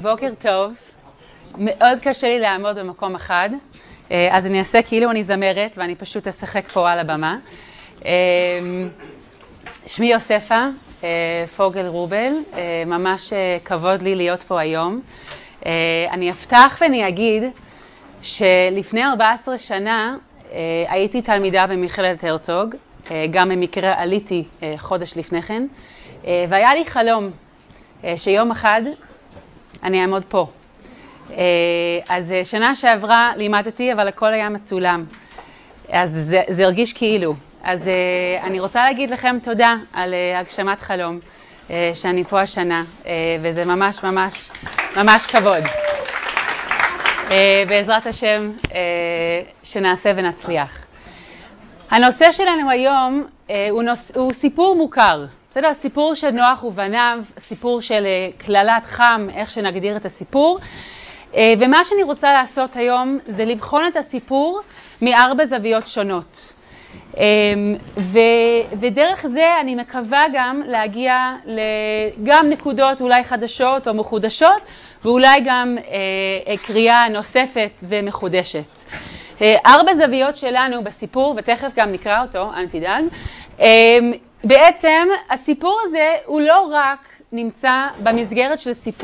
בוקר טוב. מאוד קשה לי לעמוד במקום אחד, אז אני אעשה כאילו אני זמרת ואני פשוט אשחק פה על הבמה. שמי יוספה פוגל רובל, ממש כבוד לי להיות פה היום. אני אפתח ואני אגיד שלפני 14 שנה הייתי תלמידה במכללת הרצוג, גם במקרה עליתי חודש לפני כן, והיה לי חלום שיום אחד אני אעמוד פה. אז שנה שעברה לימדתי, אבל הכל היה מצולם. אז זה הרגיש כאילו. אז אני רוצה להגיד לכם תודה על הגשמת חלום, שאני פה השנה, וזה ממש ממש ממש כבוד. בעזרת השם שנעשה ונצליח. הנושא שלנו היום הוא סיפור מוכר. בסדר, סיפור של נוח ובניו, סיפור של כללת חם, איך שנגדיר את הסיפור. ומה שאני רוצה לעשות היום זה לבחון את הסיפור מארבע זוויות שונות. ודרך זה אני מקווה גם להגיע גם נקודות אולי חדשות או מחודשות, ואולי גם קריאה נוספת ומחודשת. ארבע זוויות שלנו בסיפור, ותכף גם נקרא אותו, אל תדאג. בעצם הסיפור הזה הוא לא רק נמצא במסגרת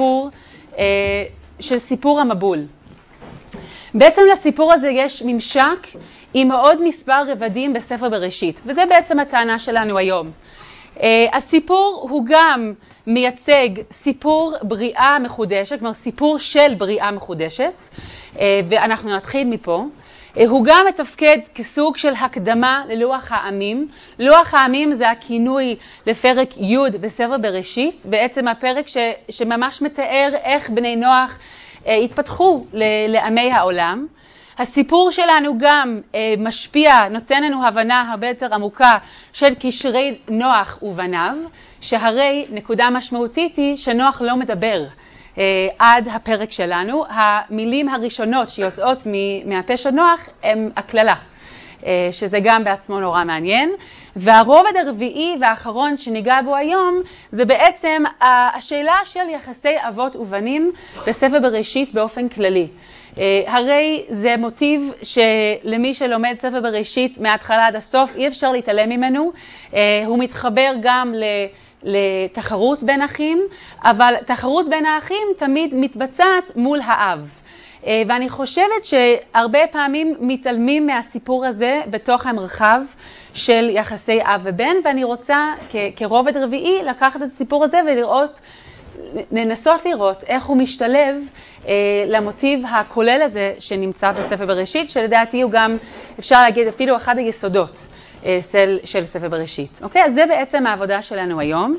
של סיפור המבול. בעצם לסיפור הזה יש ממשק עם עוד מספר רבדים בספר בראשית, וזה בעצם הטענה שלנו היום. הסיפור הוא גם מייצג סיפור בריאה מחודשת, כלומר סיפור של בריאה מחודשת, ואנחנו נתחיל מפה. הוא גם מתפקד כסוג של הקדמה ללוח העמים. לוח העמים זה הכינוי לפרק י' בספר בראשית, בעצם הפרק שממש מתאר איך בני נוח התפתחו לעמי העולם. הסיפור שלנו גם משפיע, נותן לנו הבנה הרבה יותר עמוקה של קשרי נוח ובניו, שהרי נקודה משמעותית היא שנוח לא מדבר עד הפרק שלנו. המילים הראשונות שיוצאות מהפה של נוח הם הכללה, שזה גם בעצמו נורא מעניין. והרובד הרביעי והאחרון שניגע בו היום זה בעצם השאלה של יחסי אבות ובנים בספר בראשית באופן כללי. הרי זה מוטיב שלמי שלומד ספר בראשית מההתחלה עד הסוף אי אפשר להתעלם ממנו. הוא מתחבר גם לתחרות בין אחים, אבל תחרות בין האחים תמיד מתבצעת מול האב. ואני חושבת שהרבה פעמים מתעלמים מהסיפור הזה בתוך המרחב של יחסי אב ובן, ואני רוצה כרובד רביעי לקחת את הסיפור הזה לנסות לראות איך הוא משתלב למוטיב הכולל הזה שנמצא בספר בראשית, שלדעתי הוא גם, אפשר להגיד, אפילו אחד היסודות של ספר בראשית. אוקיי? אז זה בעצם העבודה שלנו היום.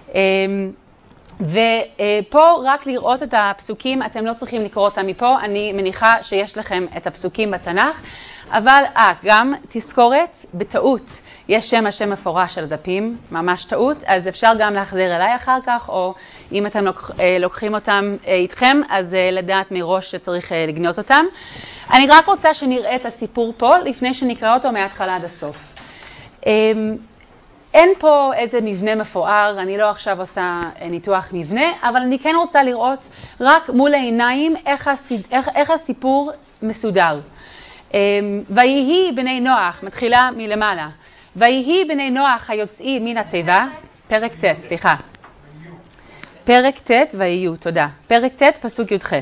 ופה רק לראות את הפסוקים, אתם לא צריכים לקרוא אותם מפה, אני מניחה שיש לכם את הפסוקים בתנ"ך, אבל גם תזכורת, בטעות יש השם מפורש על הדפים, ממש טעות, אז אפשר גם להחזיר אליי אחר כך, או אם אתם לוקחים אותם איתכם, אז לדעת מראש שצריך לגנות אותם. אני רק רוצה שנראה את הסיפור פה, לפני שנקרא אותו מההתחלה עד הסוף. אין פה איזה מבנה מפואר, אני לא עכשיו עושה ניתוח מבנה, אבל אני כן רוצה לראות רק מול העיניים איך הסיפור מסודר. ויהי בני נוח, מתחילה מלמעלה, ויהי בני נוח היוצאים מן התיבה, פרק ט', סליחה. פרק ט' ויהיו, תודה. פרק ט' פסוק י"ח.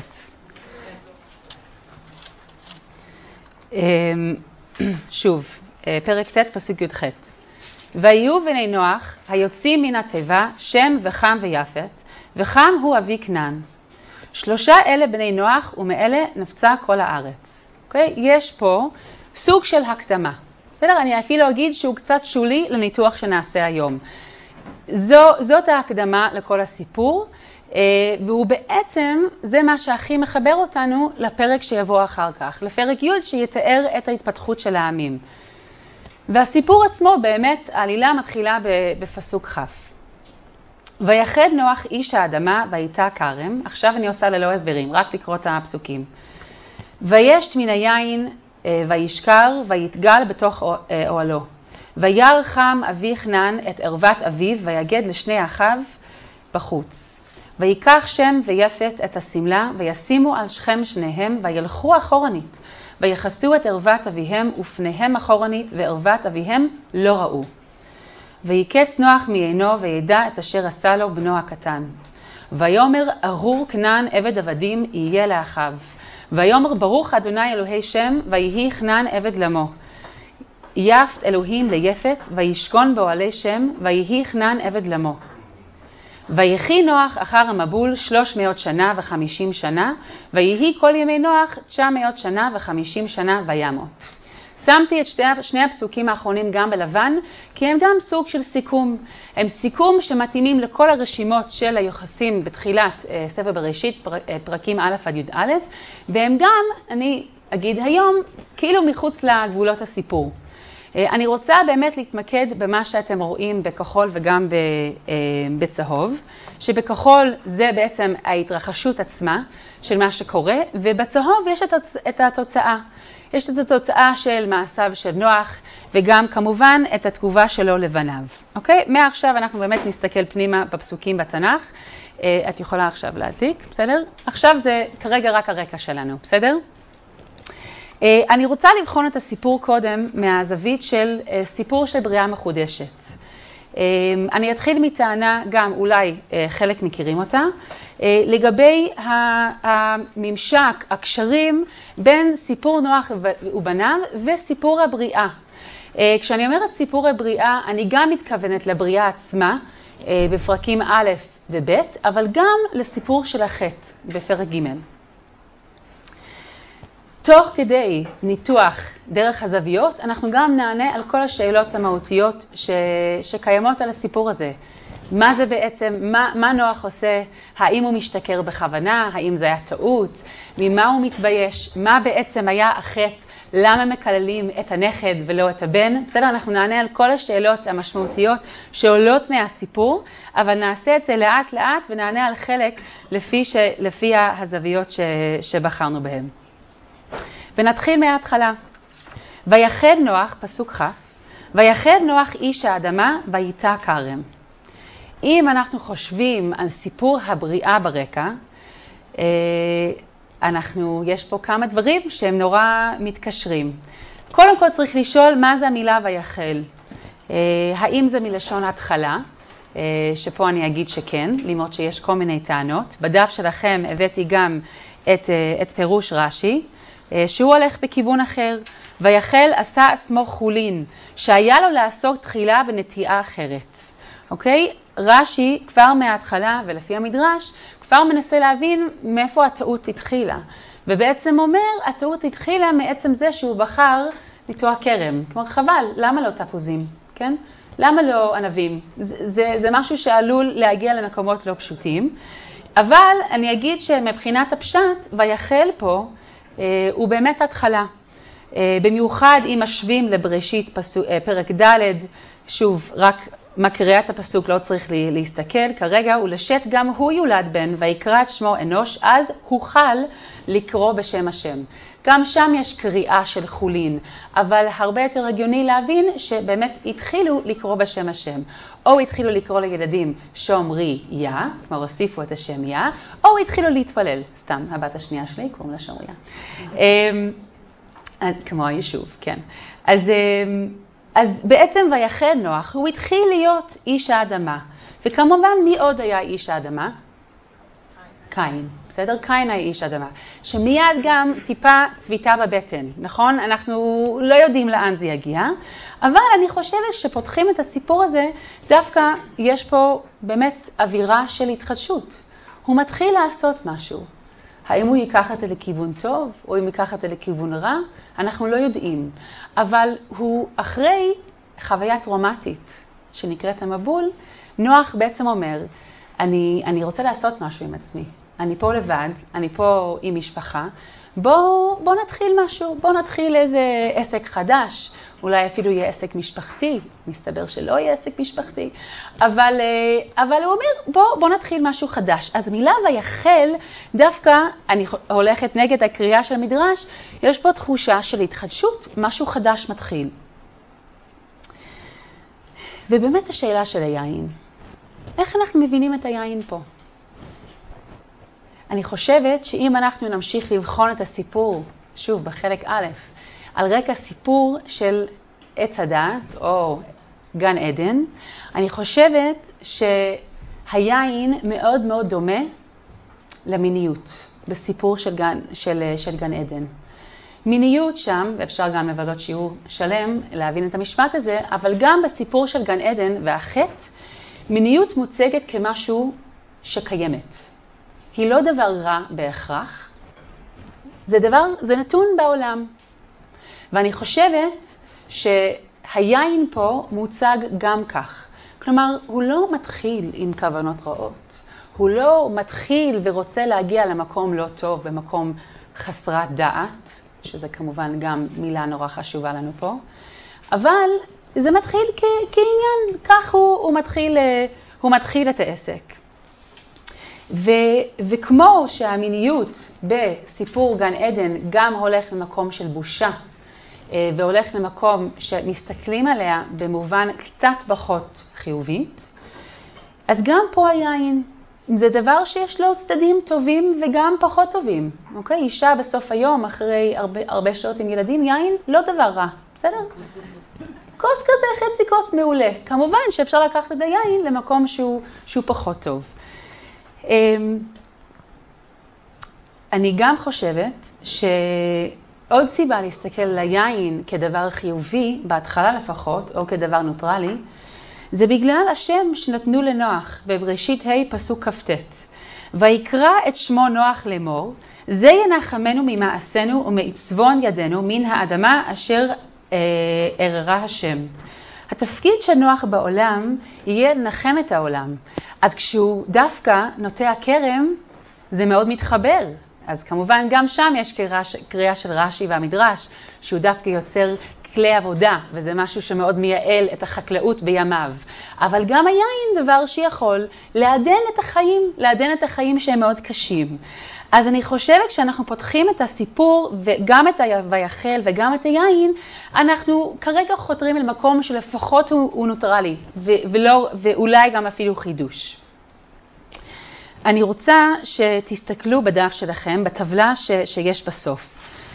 שוב, פרק ט' פסוק י"ח. ויהיו בני נוח היוצאים מן התיבה שם וחם ויפת, וחם הוא אבי כנען. 3 אלה בני נוח ומאלה נפצה כל הארץ. אוקיי? יש פה סוג של הקדמה. בסדר? אני אפילו אגיד שהוא קצת שולי לניתוח שנעשה היום. זאת ההקדמה לכל הסיפור, והוא בעצם, זה מה שהכי מחבר אותנו לפרק שיבוא אחר כך, לפרק י' שיתאר את ההתפתחות של העמים. והסיפור עצמו באמת, העלילה מתחילה בפסוק כ'. ויחד נוח איש האדמה ויטע כרם, עכשיו אני עושה ללא הסברים, רק לקרוא את הפסוקים. וישת מן היין וישכר ויתגל בתוך אוהלו. וירא חם אבי כנען את ערוות אביו ויגד לשני אחיו בחוץ. ויקח שם ויפת את הסמלה, וישימו על שכם שניהם, וילכו אחורנית, ויחסו את ערוות אביהם, ופניהם אחורנית, וערוות אביהם לא ראו. ויקץ נוח מעינו, וידע את אשר עשה לו בנו הקטן. ויאמר ארור כנען עבד עבדים יהיה לאחיו. ויאמר ברוך אדוני אלוהי שם, ויהי כנען עבד למו. יפת אלוהים ליפת, וישכון באוהלי שם, ויהי כנען עבד למו. ויחי נוח אחר המבול 300 שנה ו50 שנה, ויהי כל ימי נוח 900 שנה ו50 שנה וימות. שמתי את שני הפסוקים האחרונים גם בלבן, כי הם גם סוג של סיכום. הם סיכום שמתאימים לכל הרשימות של היוחסים בתחילת ספר בראשית, פרקים א' עד י"א, והם גם, אני אגיד היום, כאילו מחוץ לגבולות הסיפור. אני רוצה באמת להתמקד במה שאתם רואים בכחול וגם בצהוב, שבכחול זה בעצם ההתרחשות עצמה של מה שקורה, ובצהוב יש את התוצאה. יש את התוצאה של מעשיו של נוח, וגם כמובן את התגובה שלו לבניו. אוקיי? מעכשיו אנחנו באמת נסתכל פנימה בפסוקים בתנ"ך. את יכולה עכשיו להדליק, בסדר? עכשיו זה כרגע רק הרקע שלנו, בסדר? אני רוצה לבחון את הסיפור קודם מהזווית של סיפור של בריאה מחודשת. אני אתחיל מטענה, גם אולי חלק מכירים אותה, לגבי הממשק, הקשרים בין סיפור נוח ובניו וסיפור הבריאה. כשאני אומרת סיפור הבריאה, אני גם מתכוונת לבריאה עצמה בפרקים א' וב', אבל גם לסיפור של החטא בפרק ג'. תוך כדי ניתוח דרך הזוויות, אנחנו גם נענה על כל השאלות המהותיות שקיימות על הסיפור הזה. מה זה בעצם, מה נוח עושה, האם הוא משתכר בכוונה, האם זה היה טעות, ממה הוא מתבייש, מה בעצם היה החטא, למה מקללים את הנכד ולא את הבן. בסדר, אנחנו נענה על כל השאלות המשמעותיות שעולות מהסיפור, אבל נעשה את זה לאט לאט ונענה על חלק לפי הזוויות שבחרנו בהן. ונתחיל מההתחלה. ויחד נוח, פסוק כ', ויחד נוח איש האדמה וייטע כרם. אם אנחנו חושבים על סיפור הבריאה ברקע, יש פה כמה דברים שהם נורא מתקשרים. קודם כל צריך לשאול מה זה המילה ויחל. האם זה מלשון התחלה, שפה אני אגיד שכן, למרות שיש כל מיני טענות. בדף שלכם הבאתי גם את פירוש רש"י, שהוא הולך בכיוון אחר. ויחל עשה עצמו חולין, שהיה לו לעסוק תחילה בנטיעה אחרת. אוקיי? רש"י כבר מההתחלה ולפי המדרש כבר מנסה להבין מאיפה הטעות התחילה. ובעצם אומר, הטעות התחילה מעצם זה שהוא בחר לטוע כרם. כלומר, חבל, למה לא תפוזים? כן? למה לא ענבים? זה משהו שעלול להגיע למקומות לא פשוטים. אבל אני אגיד שמבחינת הפשט, ויחל פה, הוא באמת התחלה. במיוחד אם משווים לבראשית פרק ד', שוב, רק מקריאה את הפסוק לא צריך להסתכל, כרגע הוא לשת גם הוא יולד בן ויקרא את שמו אנוש, אז הוחל לקרוא בשם השם. גם שם יש קריאה של חולין, אבל הרבה יותר הגיוני להבין שבאמת התחילו לקרוא בשם השם. או התחילו לקרוא לילדים שומרי יא, כלומר הוסיפו את השם יא, או התחילו להתפלל, סתם, הבת השנייה שלי קוראים לה שומריה. כמו היישוב, כן. אז בעצם ויחד נוח, הוא התחיל להיות איש האדמה. וכמובן מי עוד היה איש האדמה? קין. בסדר? קין היה איש האדמה. שמיד גם טיפה צביטה בבטן, נכון? אנחנו לא יודעים לאן זה יגיע, אבל אני חושבת שפותחים את הסיפור הזה, דווקא יש פה באמת אווירה של התחדשות. הוא מתחיל לעשות משהו. האם הוא ייקח את זה לכיוון טוב, או אם ייקח את זה לכיוון רע? אנחנו לא יודעים. אבל הוא אחרי חוויה טראומטית שנקראת המבול, נוח בעצם אומר, אני רוצה לעשות משהו עם עצמי. אני פה לבד, אני פה עם משפחה. בוא נתחיל משהו, בוא נתחיל איזה עסק חדש. אולי אפילו יהיה עסק משפחתי, מסתבר שלא יהיה עסק משפחתי, אבל הוא אומר, בוא נתחיל משהו חדש. אז מילה ויחל, דווקא אני הולכת נגד הקריאה של המדרש, יש פה תחושה של התחדשות, משהו חדש מתחיל. ובאמת השאלה של היין, איך אנחנו מבינים את היין פה? אני חושבת שאם אנחנו נמשיך לבחון את הסיפור, שוב, בחלק א', על רקע סיפור של עץ הדעת או גן עדן, אני חושבת שהיין מאוד מאוד דומה למיניות בסיפור של גן עדן. מיניות שם, ואפשר גם לבלות שיעור שלם להבין את המשפט הזה, אבל גם בסיפור של גן עדן והחטא, מיניות מוצגת כמשהו שקיימת. היא לא דבר רע בהכרח, זה נתון בעולם. ואני חושבת שהיין פה מוצג גם כך. כלומר, הוא לא מתחיל עם כוונות רעות. הוא לא מתחיל ורוצה להגיע למקום לא טוב, במקום חסרת דעת, שזה כמובן גם מילה נורא חשובה לנו פה. אבל זה מתחיל כעניין, כך הוא מתחיל את העסק. וכמו שהמיניות בסיפור גן עדן גם הולך למקום של בושה, והולך למקום שמסתכלים עליה במובן קצת פחות חיובית, אז גם פה היין. זה דבר שיש לו צדדים טובים וגם פחות טובים. אוקיי? אישה בסוף היום, אחרי הרבה שעות עם ילדים, יין לא דבר רע. בסדר? כוס כזה, חצי כוס מעולה. כמובן שאפשר לקחת את היין למקום שהוא פחות טוב. אני גם חושבת שעוד סיבה להסתכל על היין כדבר חיובי, בהתחלה לפחות, או כדבר נוטרלי, זה בגלל השם שנתנו לנוח בבראשית ה' פסוק כ"ט. ויקרא את שמו נוח לאמור, זה ינחמנו ממעשינו ומעצבון ידינו מן האדמה אשר עררה השם. התפקיד של נוח בעולם יהיה לנחם את העולם. אז כשהוא דווקא נוטע כרם, זה מאוד מתחבר. אז כמובן גם שם יש קריאה של רש"י והמדרש, שהוא דווקא יוצר כלי עבודה, וזה משהו שמאוד מייעל את החקלאות בימיו. אבל גם היין דבר שיכול לעדן את החיים שהם מאוד קשים. אז אני חושבת שאנחנו פותחים את הסיפור, וגם את ויחל וגם את היין, אנחנו כרגע חותרים אל מקום שלפחות הוא נוטרלי, ואולי גם אפילו חידוש. אני רוצה שתסתכלו בדף שלכם, בטבלה שיש בסוף.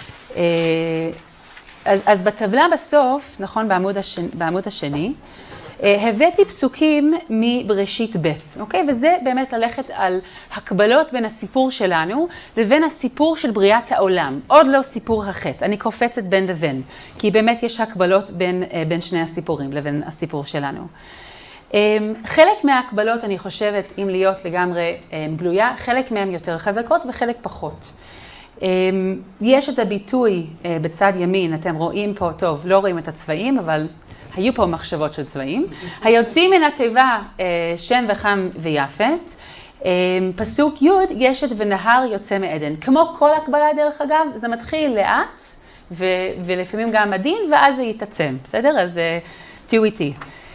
אז בטבלה בסוף, נכון, בעמוד השני, הבאתי פסוקים מבראשית ב', אוקיי? וזה באמת ללכת על הקבלות בין הסיפור שלנו לבין הסיפור של בריאת העולם. עוד לא סיפור החטא, אני קופצת בין לבין, כי באמת יש הקבלות בין שני הסיפורים לבין הסיפור שלנו. חלק מההקבלות אני חושבת, אם להיות לגמרי גלויה, חלק מהן יותר חזקות וחלק פחות. יש את הביטוי בצד ימין, אתם רואים פה, טוב, לא רואים את הצבעים, אבל היו פה מחשבות של צבעים. היוצאים מן התיבה שם וחם ויפת, פסוק י' יש את ונהר יוצא מעדן. כמו כל הקבלה דרך אגב, זה מתחיל לאט, ולפעמים גם מדין, ואז זה יתעצם, בסדר? אז תהיו איתי.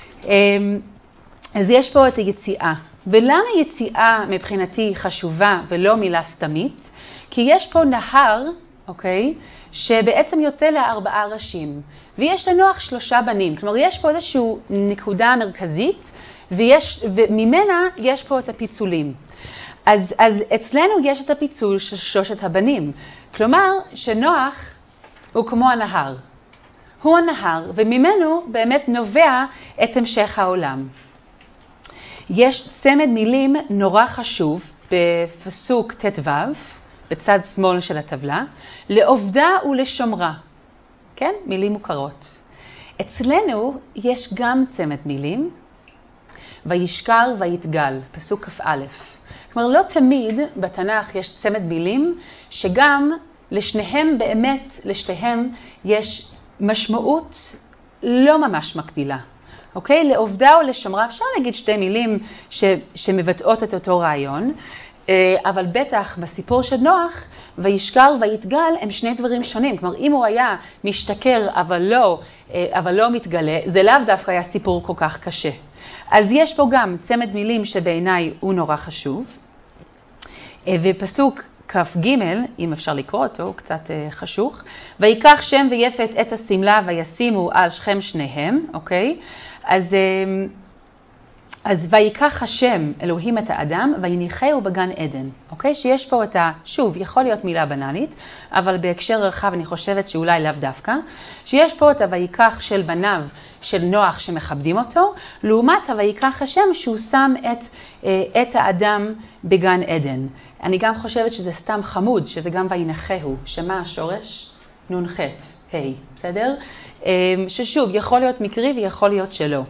אז יש פה את היציאה. ולמה יציאה מבחינתי חשובה ולא מילה סתמית? כי יש פה נהר, אוקיי, שבעצם יוצא ל4 ראשים, ויש לנוח 3 בנים. כלומר, יש פה איזושהי נקודה מרכזית, וממנה יש פה את הפיצולים. אז אצלנו יש את הפיצול של 3 הבנים. כלומר, שנוח הוא כמו הנהר. הוא הנהר, וממנו באמת נובע את המשך העולם. יש צמד מילים נורא חשוב בפסוק ט"ו, בצד שמאל של הטבלה, לעובדה ולשומרה. כן? מילים מוכרות. אצלנו יש גם צמד מילים, וישכר ויתגל, פסוק כ"א. כלומר, לא תמיד בתנ"ך יש צמד מילים, שגם לשניהם באמת, לשתיהם יש משמעות לא ממש מקבילה. אוקיי? לעובדה ולשומרה, אפשר להגיד 2 מילים שמבטאות את אותו רעיון, אבל בטח בסיפור של נוח, וישכר ויתגל הם 2 דברים שונים. כלומר, אם הוא היה משתכר אבל לא מתגלה, זה לאו דווקא היה סיפור כל כך קשה. אז יש פה גם צמד מילים שבעיניי הוא נורא חשוב. ופסוק כ"ג, אם אפשר לקרוא אותו, הוא קצת חשוך. ויקח שם ויפת את הסמלה וישימו על שכם שניהם, אוקיי? אז אז ויקח השם אלוהים את האדם ויניחהו בגן עדן. אוקיי? שיש פה את שוב, יכול להיות מילה בנאלית, אבל בהקשר רחב אני חושבת שאולי לאו דווקא, שיש פה את ויקח של בניו של נוח שמכבדים אותו, לעומת ויקח השם שהוא שם את האדם בגן עדן. אני גם חושבת שזה סתם חמוד, שזה גם ויניחהו, שמה השורש? נ"ח, ה', בסדר? ששוב, יכול להיות מקרי ויכול להיות שלא.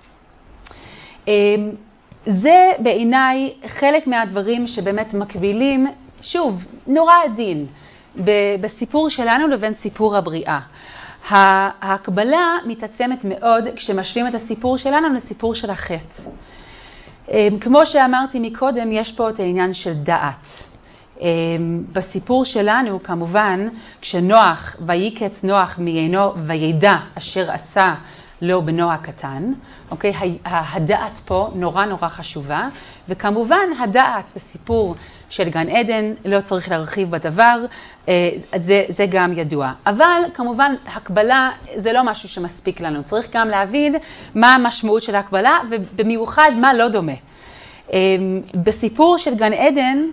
זה בעיניי חלק מהדברים שבאמת מקבילים, שוב, נורא עדין, בסיפור שלנו לבין סיפור הבריאה. ההקבלה מתעצמת מאוד כשמשווים את הסיפור שלנו לסיפור של החטא. כמו שאמרתי מקודם, יש פה את העניין של דעת. בסיפור שלנו, כמובן, כשנוח, ויקץ נוח מיינו וידע אשר עשה לו בנו הקטן, אוקיי? הדעת פה נורא נורא חשובה, וכמובן הדעת בסיפור של גן עדן, לא צריך להרחיב בדבר, זה גם ידוע. אבל כמובן הקבלה זה לא משהו שמספיק לנו, צריך גם להבין מה המשמעות של ההקבלה, ובמיוחד מה לא דומה. בסיפור של גן עדן,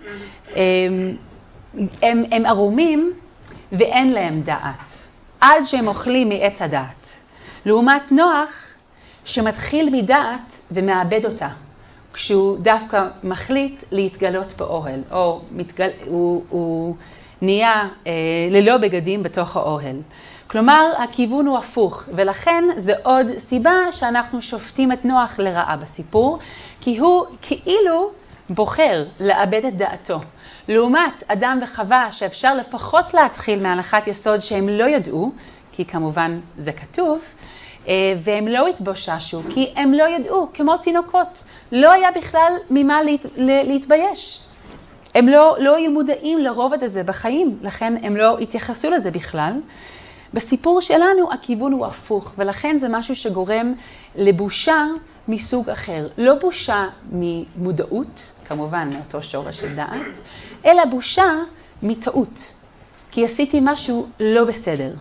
הם ערומים ואין להם דעת, עד שהם אוכלים מעץ הדעת. לעומת נוח שמתחיל מדעת ומאבד אותה, כשהוא דווקא מחליט להתגלות באוהל, או הוא נהיה ללא בגדים בתוך האוהל. כלומר, הכיוון הוא הפוך, ולכן זה עוד סיבה שאנחנו שופטים את נוח לרעה בסיפור, כי הוא כאילו בוחר לאבד את דעתו. לעומת אדם וחווה שאפשר לפחות להתחיל מהנחת יסוד שהם לא ידעו, כי כמובן זה כתוב, והם לא התבוששו, כי הם לא ידעו, כמו תינוקות. לא היה בכלל ממה להתבייש. הם לא היו מודעים לרובד הזה בחיים, לכן הם לא התייחסו לזה בכלל. בסיפור שלנו הכיוון הוא הפוך, ולכן זה משהו שגורם לבושה מסוג אחר. לא בושה ממודעות, כמובן מאותו שורש של דעת, אלא בושה מטעות, כי עשיתי משהו לא בסדר.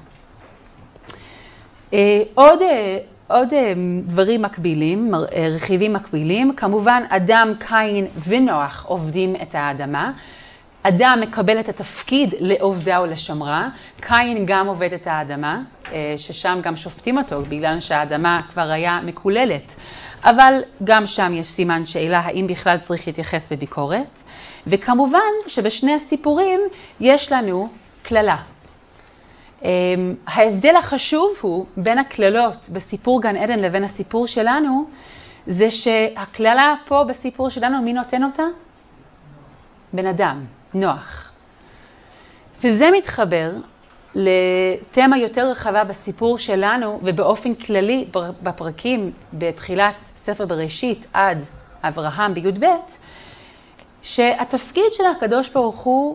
עוד דברים מקבילים, רכיבים מקבילים, כמובן אדם, קין ונוח עובדים את האדמה. אדם מקבל את התפקיד לעובדה ולשמרה, קין גם עובד את האדמה, ששם גם שופטים אותו בגלל שהאדמה כבר היה מקוללת. אבל גם שם יש סימן שאלה האם בכלל צריך להתייחס בביקורת. וכמובן שבשני הסיפורים יש לנו כללה. ההבדל החשוב הוא בין הכללות בסיפור גן עדן לבין הסיפור שלנו, זה שהכללה פה בסיפור שלנו, מי נותן אותה? בן אדם, נוח. וזה מתחבר לתמה יותר רחבה בסיפור שלנו, ובאופן כללי בפרקים בתחילת ספר בראשית עד אברהם בי"ב, שהתפקיד של הקדוש ברוך הוא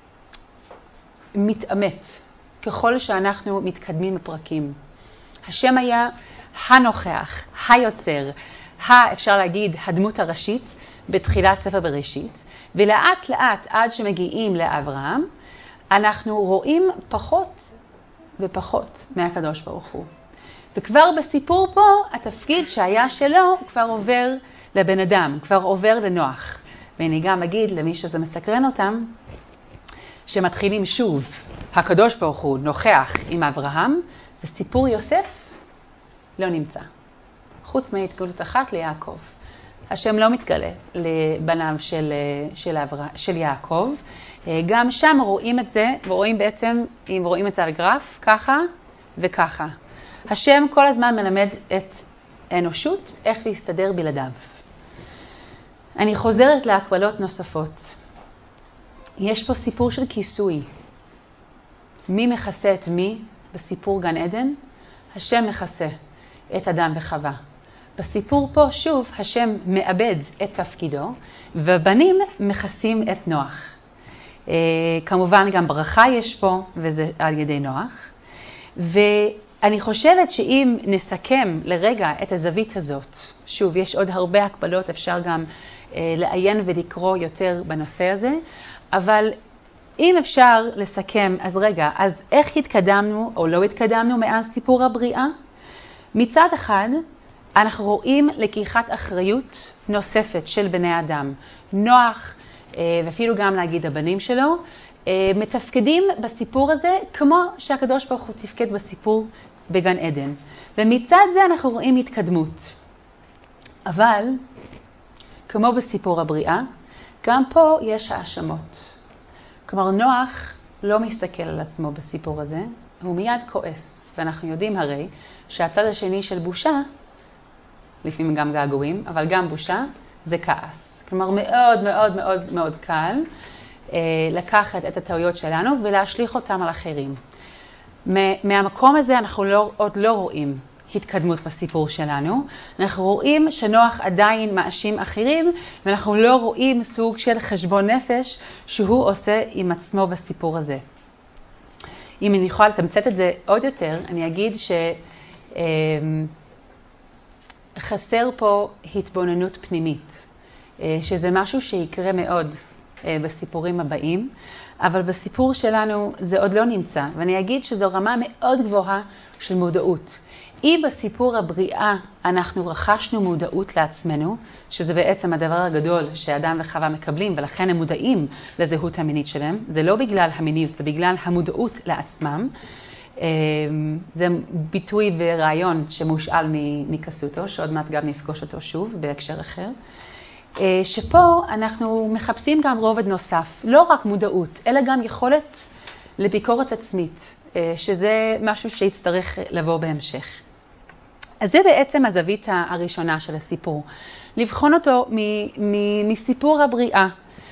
מתאמת ככל שאנחנו מתקדמים בפרקים. השם היה הנוכח, היוצר, אפשר להגיד הדמות הראשית בתחילת ספר בראשית, ולאט לאט עד שמגיעים לאברהם, אנחנו רואים פחות ופחות מהקדוש ברוך הוא. וכבר בסיפור פה, התפקיד שהיה שלו כבר עובר לבן אדם, כבר עובר לנוח. ואני גם אגיד למי שזה מסקרן אותם, שמתחילים שוב, הקדוש ברוך הוא נוכח עם אברהם, וסיפור יוסף לא נמצא. חוץ מהתגלות אחת ליעקב. השם לא מתגלה לבניו של יעקב. גם שם רואים את זה, ורואים בעצם, אם רואים את זה על גרף, ככה וככה. השם כל הזמן מלמד את האנושות איך להסתדר בלעדיו. אני חוזרת להקבלות נוספות. יש פה סיפור של כיסוי. מי מכסה את מי בסיפור גן עדן? השם מכסה את אדם וחווה. בסיפור פה שוב השם מאבד את תפקידו, ובנים מכסים את נוח. כמובן גם ברכה יש פה, וזה על ידי נוח. ואני חושבת שאם נסכם לרגע את הזווית הזאת, שוב יש עוד הרבה הקבלות, אפשר גם לעיין ולקרוא יותר בנושא הזה, אבל אם אפשר לסכם, אז רגע, אז איך התקדמנו או לא התקדמנו מאז סיפור הבריאה? מצד אחד, אנחנו רואים לקיחת אחריות נוספת של בני אדם. נוח, ואפילו גם להגיד הבנים שלו, מתפקדים בסיפור הזה כמו שהקדוש ברוך הוא תפקד בסיפור בגן עדן. ומצד זה אנחנו רואים התקדמות. אבל, כמו בסיפור הבריאה, גם פה יש האשמות. כלומר, נוח לא מסתכל על עצמו בסיפור הזה, הוא מיד כועס. ואנחנו יודעים הרי שהצד השני של בושה, לפעמים גם געגועים, אבל גם בושה, זה כעס. כלומר, מאוד מאוד מאוד מאוד קל לקחת את הטעויות שלנו ולהשליך אותם על אחרים. מהמקום הזה אנחנו עוד לא רואים התקדמות בסיפור שלנו. אנחנו רואים שנוח עדיין מאשים אחרים, ואנחנו לא רואים סוג של חשבון נפש שהוא עושה עם עצמו בסיפור הזה. אם אני יכולה לתמצת את זה עוד יותר, אני אגיד שחסר פה התבוננות פנימית, שזה משהו שיקרה מאוד בסיפורים הבאים, אבל בסיפור שלנו זה עוד לא נמצא, ואני אגיד שזו רמה מאוד גבוהה של מודעות. אם בסיפור הבריאה אנחנו רכשנו מודעות לעצמנו, שזה בעצם הדבר הגדול שאדם וחווה מקבלים, ולכן הם מודעים לזהות המינית שלהם, זה לא בגלל המיניות, זה בגלל המודעות לעצמם. זה ביטוי ורעיון שמושאל מקסוטו, שעוד מעט גם נפגוש אותו שוב בהקשר אחר. שפה אנחנו מחפשים גם רובד נוסף, לא רק מודעות, אלא גם יכולת לביקורת עצמית, שזה משהו שיצטרך לבוא בהמשך. אז זה בעצם הזווית הראשונה של הסיפור, לבחון אותו מסיפור הבריאה.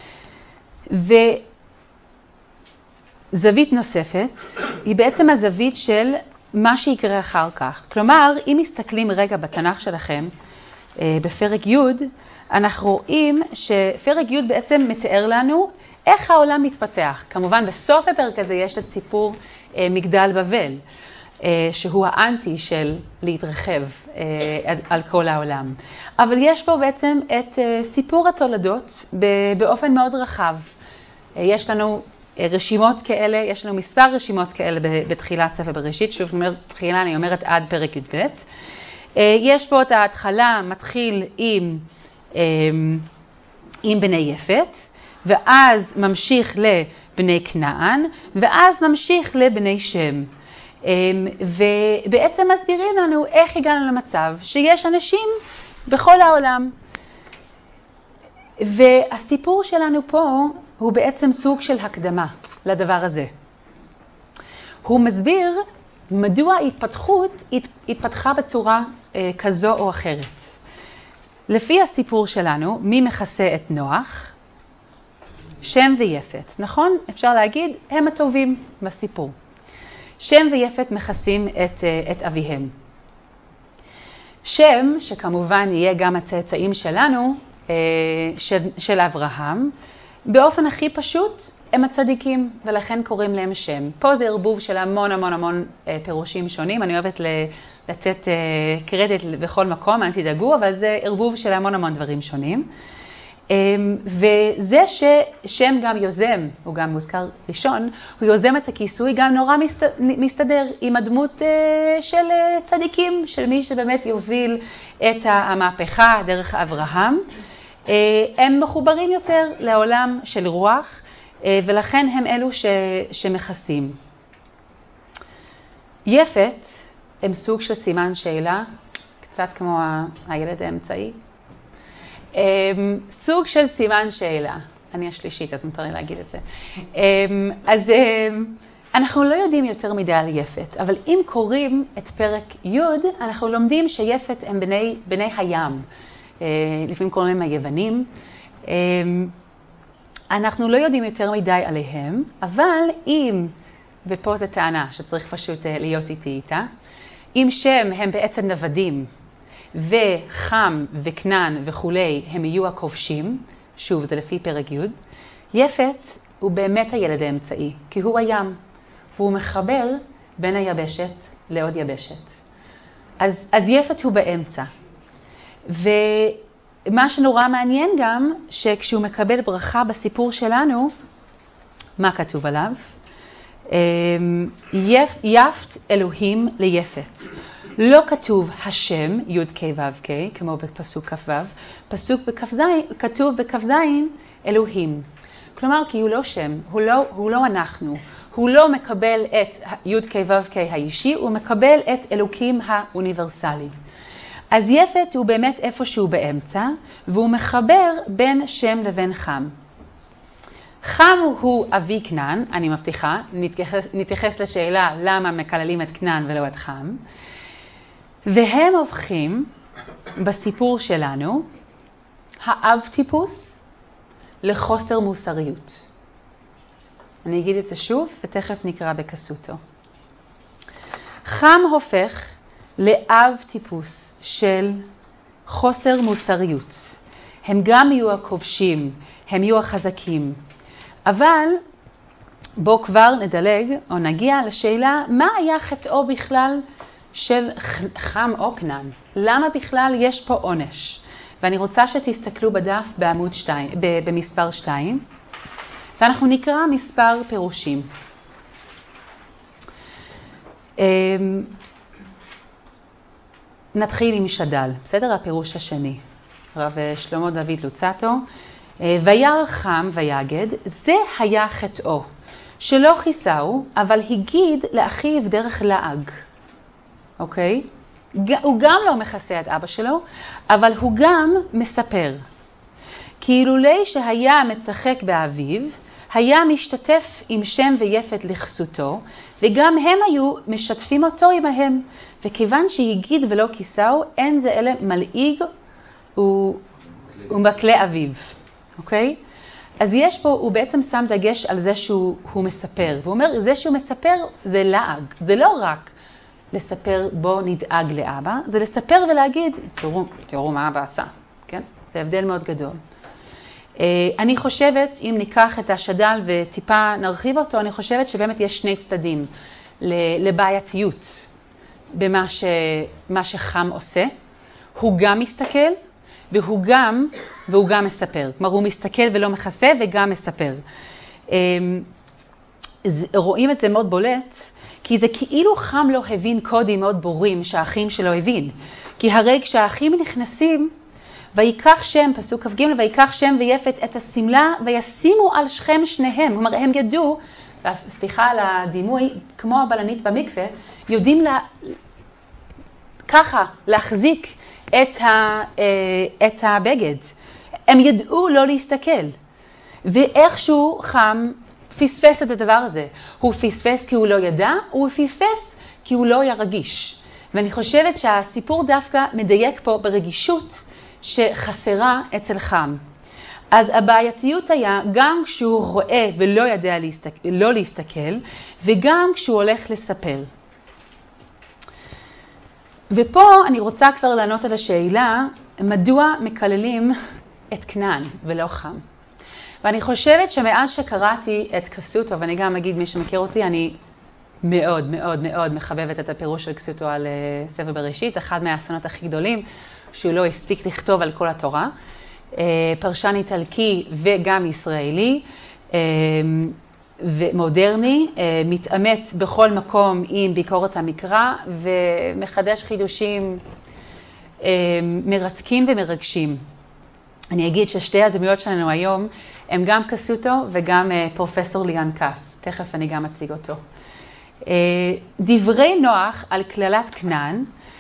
וזווית נוספת היא בעצם הזווית של מה שיקרה אחר כך. כלומר, אם מסתכלים רגע בתנ"ך שלכם, בפרק י', אנחנו רואים שפרק י' בעצם מתאר לנו איך העולם מתפתח. כמובן, בסוף הפרק הזה יש את סיפור מגדל בבל, שהוא האנטי של להתרחב על כל העולם. אבל יש פה בעצם את סיפור התולדות באופן מאוד רחב. יש לנו רשימות כאלה, יש לנו מספר רשימות כאלה בתחילת ספר בראשית, שוב תחילה אני אומרת עד פרק י"ב. יש פה את ההתחלה, מתחיל עם בני יפת, ואז ממשיך לבני כנען, ואז ממשיך לבני שם. ובעצם מסבירים לנו איך הגענו למצב שיש אנשים בכל העולם. והסיפור שלנו פה הוא בעצם סוג של הקדמה לדבר הזה. הוא מסביר מדוע ההתפתחות התפתחה בצורה כזו או אחרת. לפי הסיפור שלנו, מי מכסה את נוח? שם ויפת. נכון? אפשר להגיד, הם הטובים בסיפור. שם ויפת מכסים את אביהם. שם, שכמובן יהיה גם הצאצאים שלנו, של אברהם, באופן הכי פשוט הם הצדיקים, ולכן קוראים להם שם. פה זה ערבוב של המון המון המון פירושים שונים. אני אוהבת לתת קרדיט בכל מקום, אל תדאגו, אבל זה ערבוב של המון המון דברים שונים. וזה ששם גם יוזם, הוא גם מוזכר ראשון, הוא יוזם את הכיסוי, גם נורא מסתדר עם הדמות של צדיקים, של מי שבאמת יוביל את המהפכה דרך אברהם. הם מחוברים יותר לעולם של רוח, ולכן הם אלו שמכסים. יפת הם סוג של סימן שאלה, קצת כמו הילד האמצעי. סוג של סימן שאלה. אני השלישית, אז מותר לי להגיד את זה. אז אנחנו לא יודעים יותר מדי על יפת, אבל אם קוראים את פרק י', אנחנו לומדים שיפת הם בני הים. לפעמים קוראים להם היוונים. אנחנו לא יודעים יותר מדי עליהם, אבל אם, ופה זו טענה שצריך פשוט להיות איתה, אם שם הם בעצם נוודים, וחם וכנען וכולי הם יהיו הכובשים, שוב זה לפי פרק י', יפת הוא באמת הילד האמצעי, כי הוא הים, והוא מחבר בין היבשת לעוד יבשת. אז יפת הוא באמצע. ומה שנורא מעניין גם, שכשהוא מקבל ברכה בסיפור שלנו, מה כתוב עליו? יפת אלוהים ליפת. לא כתוב השם י' כ' ו' כ' כמו בפסוק כ"ו, כתוב בכ"ז אלוהים. כלומר, כי הוא לא שם, הוא לא אנחנו, הוא לא מקבל את י' כ' ו' כ' האישי, הוא מקבל את אלוקים האוניברסלי. אז יפת הוא באמת איפשהו באמצע, והוא מחבר בין שם לבין חם. חם הוא אבי כנען, אני מבטיחה, נתייחס לשאלה למה מקללים את כנען ולא את חם. והם הופכים בסיפור שלנו, האב טיפוס לחוסר מוסריות. אני אגיד את זה שוב ותכף נקרא בקסוטו. חם הופך לאב טיפוס של חוסר מוסריות. הם גם יהיו הכובשים, הם יהיו החזקים. אבל בוא כבר נדלג או נגיע לשאלה מה היה חטאו בכלל של חם או כנען. למה בכלל יש פה עונש? ואני רוצה שתסתכלו בדף בעמוד 2, במספר 2, ואנחנו נקרא מספר פירושים. נתחיל עם שדל, בסדר? הפירוש השני. רב שלמה דוד לוצטו. וירא חם ויגד, זה היה חטאו, שלא כיסהו, אבל הגיד לאחיו דרך לעג. אוקיי? הוא גם לא מכסה את אבא שלו, אבל הוא גם מספר. כי אילולי שהיה מצחק באביו, היה משתתף עם שם ויפת לכסותו, וגם הם היו משתפים אותו עמהם. וכיוון שהגיד ולא כיסהו, אין זה אלה מלעיג ומקלה אביו. אוקיי? אז יש פה, הוא בעצם שם דגש על זה שהוא מספר. והוא אומר, זה שהוא מספר זה לעג. זה לא רק לספר בוא נדאג לאבא, זה לספר ולהגיד, תראו מה אבא עשה. כן? זה הבדל מאוד גדול. אני חושבת, אם ניקח את השדל וטיפה נרחיב אותו, אני חושבת שבאמת יש שני צדדים לבעייתיות במה שחם עושה. הוא גם מסתכל והוא גם מספר. כלומר, הוא מסתכל ולא מכסה וגם מספר. רואים את זה מאוד בולט, כי זה כאילו חם לא הבין קודים מאוד ברורים שהאחים שלו הבין. כי הרי כשהאחים נכנסים, ויקח שם, פסוק כ"ג, ויקח שם ויפת את הסמלה וישימו על שכם שניהם. כלומר, הם ידעו, סליחה על הדימוי, כמו הבלנית במקווה, יודעים ככה להחזיק את הבגד. הם ידעו לא להסתכל. ואיכשהו חם פספס את הדבר הזה. הוא פספס כי הוא לא ידע, הוא פספס כי הוא לא היה רגיש. ואני חושבת שהסיפור דווקא מדייק פה ברגישות שחסרה אצל חם. אז הבעייתיות היה גם כשהוא רואה ולא יודע לא להסתכל, וגם כשהוא הולך לספר. ופה אני רוצה כבר לענות על השאלה, מדוע מקללים את כנען ולא חם? ואני חושבת שמאז שקראתי את קסוטו, ואני גם אגיד מי שמכיר אותי, אני מאוד מאוד מאוד מחבבת את הפירוש של קסוטו על ספר בראשית, אחד מהאסונות הכי גדולים, שהוא לא הספיק לכתוב על כל התורה, פרשן איטלקי וגם ישראלי ומודרני, מתאמת בכל מקום עם ביקורת המקרא ומחדש חידושים מרתקים ומרגשים. אני אגיד ששתי הדמויות שלנו היום הם גם קסוטו וגם פרופסור ליאן קאס, תכף אני גם אציג אותו. דברי נוח על כללת כנען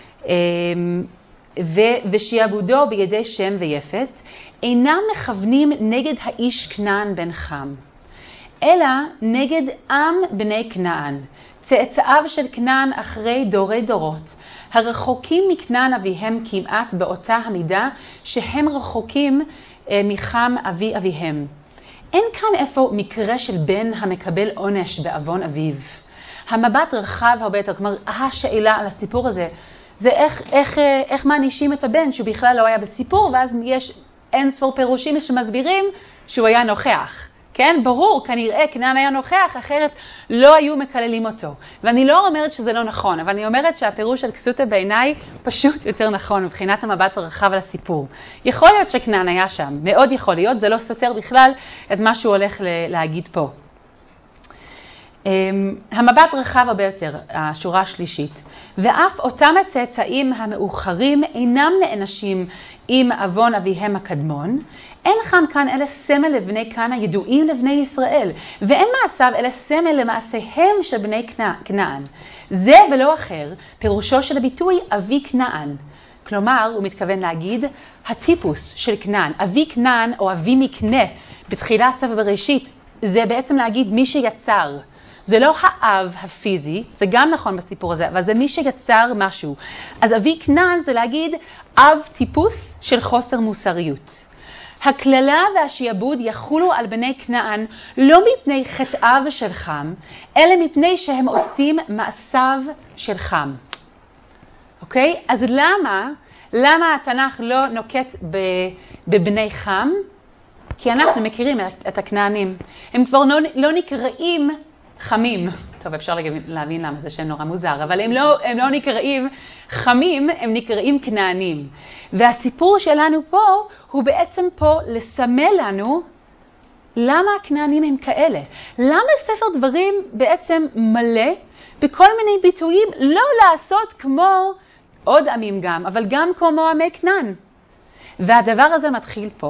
ושיעבודו בידי שם ויפת אינם מכוונים נגד האיש כנען בן חם, אלא נגד עם בני כנען, צאצאיו של כנען אחרי דורי דורות, הרחוקים מכנען אביהם כמעט באותה המידה שהם רחוקים מחם אבי אביהם. אין כאן איפה מקרה של בן המקבל עונש בעוון אביו. המבט רחב הרבה יותר, כלומר השאלה על הסיפור הזה, זה איך מענישים את הבן שהוא בכלל לא היה בסיפור, ואז יש אין ספור פירושים שמסבירים שהוא היה נוכח. כן, ברור, כנראה כנען היה נוכח, אחרת לא היו מקללים אותו. ואני לא אומרת שזה לא נכון, אבל אני אומרת שהפירוש של קסוטה בעיניי פשוט יותר נכון, מבחינת המבט הרחב על הסיפור. יכול להיות שכנען היה שם, מאוד יכול להיות, זה לא סותר בכלל את מה שהוא הולך להגיד פה. המבט רחב הרבה יותר, השורה השלישית. ואף אותם הצאצאים המאוחרים אינם נענשים עם אבון אביהם הקדמון, אין כאן אלא סמל לבני כנען הידועים לבני ישראל, ואין מעשיו אלא סמל למעשיהם של בני כנען. זה ולא אחר, פירושו של הביטוי אבי כנען. כלומר, הוא מתכוון להגיד, הטיפוס של כנען, אבי כנען או אבי מקנה בתחילת ספר בראשית, זה בעצם להגיד מי שיצר. זה לא האב הפיזי, זה גם נכון בסיפור הזה, אבל זה מי שיצר משהו. אז אבי כנען זה להגיד אב טיפוס של חוסר מוסריות. הכללה והשיעבוד יחולו על בני כנען לא מפני חטאיו של חם, אלא מפני שהם עושים מעשיו של חם. אוקיי? אז למה התנ"ך לא נוקט בבני חם? כי אנחנו מכירים את הכנענים. הם כבר לא נקראים חמים. טוב, אפשר להבין למה זה שם נורא מוזר, אבל הם לא נקראים חמים, הם נקראים כנענים. והסיפור שלנו פה הוא בעצם פה לסמל לנו למה הכנענים הם כאלה. למה ספר דברים בעצם מלא בכל מיני ביטויים לא לעשות כמו עוד עמים גם, אבל גם כמו עמי כנען. והדבר הזה מתחיל פה.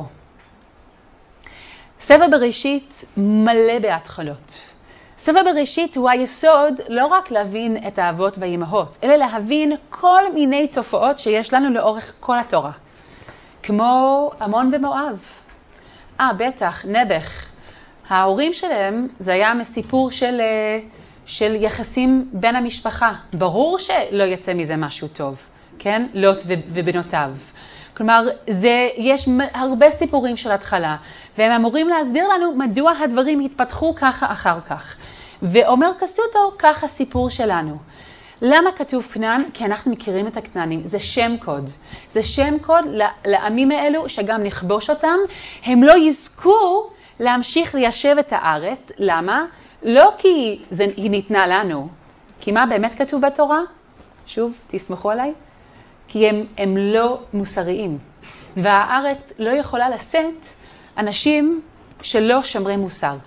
ספר בראשית מלא בהתחלות. ספר בראשית הוא היסוד לא רק להבין את האבות והאימהות, אלא להבין כל מיני תופעות שיש לנו לאורך כל התורה. כמו עמון ומואב. בטח, נבח. ההורים שלהם זה היה מסיפור של יחסים בין המשפחה. ברור שלא יצא מזה משהו טוב, כן? לוט ובנותיו. כלומר, יש הרבה סיפורים של התחלה, והם אמורים להסביר לנו מדוע הדברים התפתחו ככה אחר כך. ואומר קסוטו, ככה סיפור שלנו. למה כתוב כנען? כי אנחנו מכירים את הכנענים. זה שם קוד. זה שם קוד לעמים האלו שגם נכבוש אותם. הם לא יזכו להמשיך ליישב את הארץ. למה? לא כי היא ניתנה לנו. כי מה באמת כתוב בתורה? שוב, תסמכו עליי. כי הם לא מוסריים. והארץ לא יכולה לשאת אנשים שלא שומרי מוסר.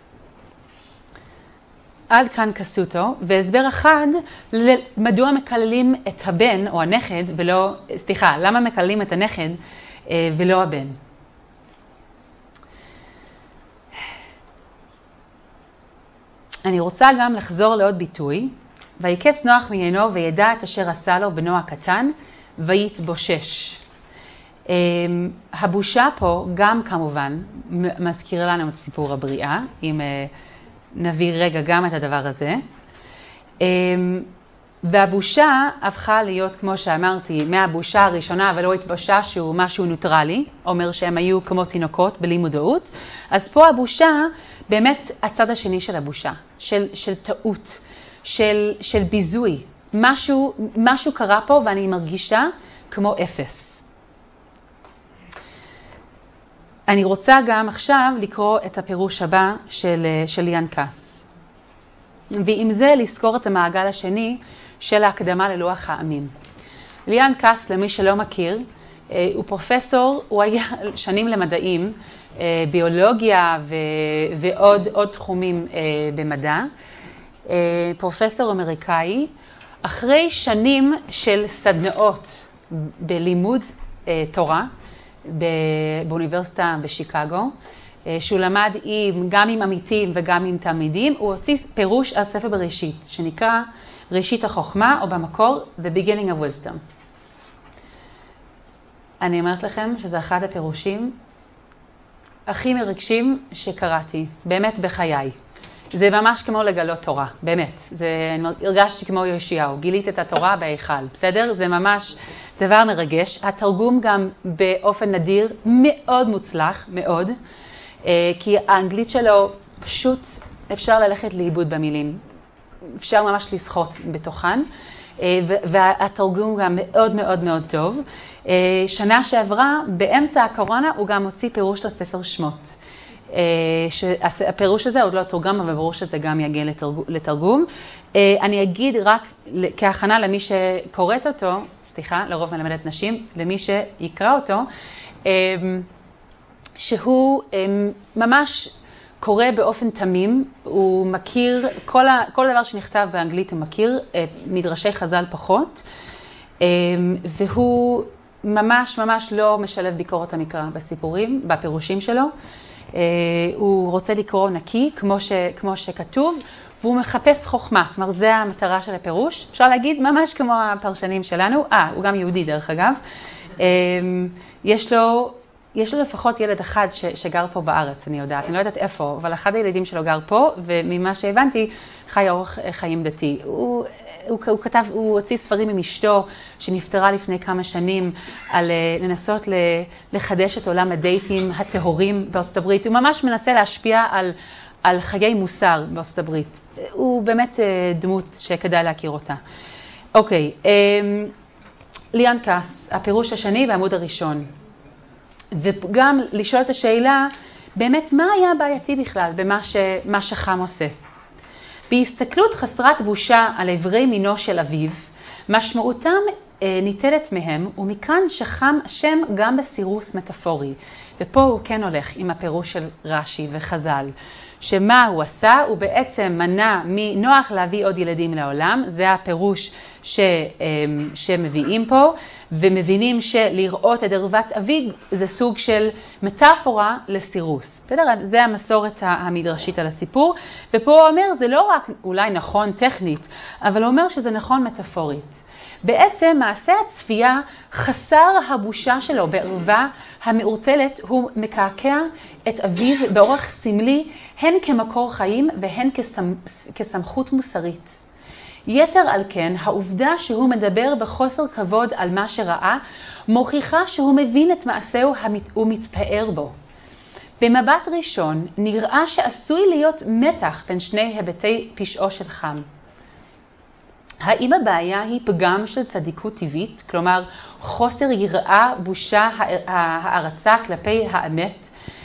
עד כאן קסוטו, והסבר אחד מדוע מקללים את הבן או הנכד ולא, למה מקללים את הנכד ולא הבן. אני רוצה גם לחזור לעוד ביטוי, ויקץ נוח מעינו וידע את אשר עשה לו בנו הקטן ויתבושש. הבושה פה גם כמובן מזכירה לנו את סיפור הבריאה, אם נביא רגע גם את הדבר הזה. והבושה הפכה להיות, כמו שאמרתי, מהבושה הראשונה ולא התבושה שהוא משהו נוטרלי, אומר שהם היו כמו תינוקות בלי מודעות. אז פה הבושה באמת הצד השני של הבושה, של טעות, של ביזוי. משהו קרה פה ואני מרגישה כמו אפס. אני רוצה גם עכשיו לקרוא את הפירוש הבא של ליאן קאס. ועם זה לזכור את המעגל השני של ההקדמה ללוח העמים. ליאן קאס, למי שלא מכיר, הוא פרופסור, הוא היה שנים למדעים, ביולוגיה ועוד תחומים במדע. פרופסור אמריקאי, אחרי שנים של סדנאות בלימוד תורה, באוניברסיטה בשיקגו, שהוא למד גם עם עמיתים וגם עם תלמידים, הוא הוציא פירוש על ספר בראשית, שנקרא ראשית החוכמה, או במקור, The Beginning of Wisdom. אני אומרת לכם שזה אחד הפירושים הכי מרגשים שקראתי, באמת בחיי. זה ממש כמו לגלות תורה, באמת. אני הרגשתי כמו יאשיהו, גילית את התורה בהיכל, בסדר? זה ממש דבר מרגש. התרגום גם באופן נדיר מאוד מוצלח, מאוד, כי האנגלית שלו פשוט אפשר ללכת לאיבוד במילים. אפשר ממש לשחות בתוכן, והתרגום גם מאוד מאוד מאוד טוב. שנה שעברה, באמצע הקורונה, הוא גם הוציא פירוש לספר שמות. הפירוש הזה עוד לא תורגם, אבל ברור שזה גם יגיע לתרגום. אני אגיד רק כהכנה למי שקוראת אותו, לרוב מלמדת נשים, למי שיקרא אותו, שהוא ממש קורא באופן תמים, הוא מכיר, כל דבר שנכתב באנגלית הוא מכיר, מדרשי חז"ל פחות, והוא ממש לא משלב ביקורת המקרא בסיפורים, בפירושים שלו. הוא רוצה לקרוא נקי, כמו שכתוב, והוא מחפש חוכמה, כלומר זה המטרה של הפירוש. אפשר להגיד ממש כמו הפרשנים שלנו, הוא גם יהודי דרך אגב. יש לו לפחות ילד אחד שגר פה בארץ, אני יודעת, אני לא יודעת איפה, אבל אחד הילדים שלו גר פה, וממה שהבנתי, חי אורח חיים דתי. הוא הוציא ספרים עם אשתו, שנפטרה לפני כמה שנים, על לנסות לחדש את עולם הדייטים הטהורים בארצות הברית. הוא ממש מנסה להשפיע על חיי מוסר בארצות הברית. הוא באמת דמות שכדאי להכיר אותה. אוקיי, ליאן קאס, הפירוש השני והעמוד הראשון. וגם לשאול את השאלה, באמת מה היה בעייתי בכלל במה שחם עושה? בהסתכלות חסרת בושה על עברי מינו של אביו, משמעותם ניטלת מהם, ומכאן שחם השם גם בסירוס מטאפורי. ופה הוא כן הולך עם הפירוש של רש"י וחז"ל, שמה הוא עשה? הוא בעצם מנע מנוח להביא עוד ילדים לעולם, זה הפירוש שמביאים פה, ומבינים שלראות את ערוות אביו זה סוג של מטאפורה לסירוס. בסדר? זה המסורת המדרשית על הסיפור, ופה הוא אומר, זה לא רק אולי נכון טכנית, אבל הוא אומר שזה נכון מטאפורית. בעצם מעשה הצפייה חסר הבושה שלו בערווה המעורטלת, הוא מקעקע את אביו באורח סמלי, הן כמקור חיים והן כסמכות מוסרית. יתר על כן, העובדה שהוא מדבר בחוסר כבוד על מה שראה, מוכיחה שהוא מבין את מעשהו ומתפאר בו. במבט ראשון, נראה שעשוי להיות מתח בין שני היבטי פשעו של חם. האם הבעיה היא פגם של צדיקות טבעית, כלומר חוסר יראה, בושה, הערצה כלפי האמת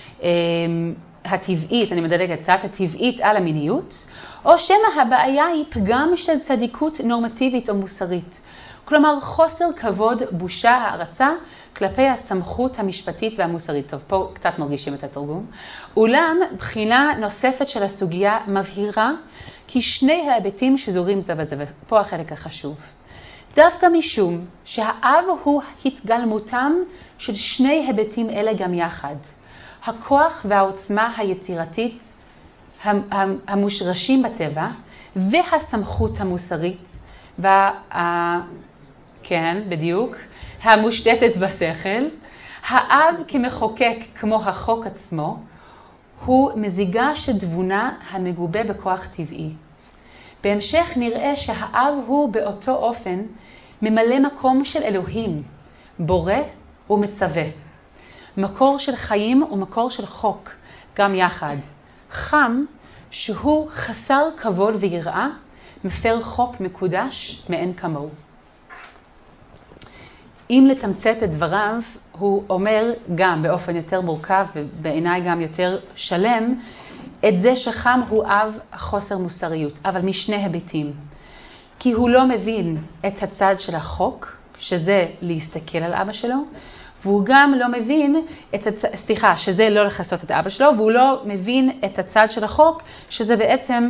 הטבעית, אני מדלגת קצת, הטבעית על המיניות, או שמא הבעיה היא פגם של צדיקות נורמטיבית או מוסרית, כלומר חוסר כבוד, בושה, הערצה כלפי הסמכות המשפטית והמוסרית. טוב, פה קצת מרגישים את התרגום. אולם בחינה נוספת של הסוגיה מבהירה כי שני ההיבטים שזורים זה בזה, ופה החלק החשוב. דווקא משום שהאב הוא התגלמותם של שני היבטים אלה גם יחד. הכוח והעוצמה היצירתית המושרשים בטבע והסמכות המוסרית כן, בדיוק, המושתתת בשכל. האב כמחוקק כמו החוק עצמו הוא מזיגה של תבונה המגובה בכוח טבעי. בהמשך נראה שהאב הוא באותו אופן ממלא מקום של אלוהים, בורא ומצווה. מקור של חיים ומקור של חוק, גם יחד. חם, שהוא חסר כבוד ויראה, מפר חוק מקודש מאין כמוהו. אם לתמצת את דבריו, הוא אומר גם באופן יותר מורכב ובעיניי גם יותר שלם, את זה שחם הוא אב חוסר מוסריות, אבל משני היבטים. כי הוא לא מבין את הצד של החוק, שזה להסתכל על אבא שלו, והוא גם לא מבין שזה לא לחסות את אבא שלו, והוא לא מבין את הצד של החוק, שזה בעצם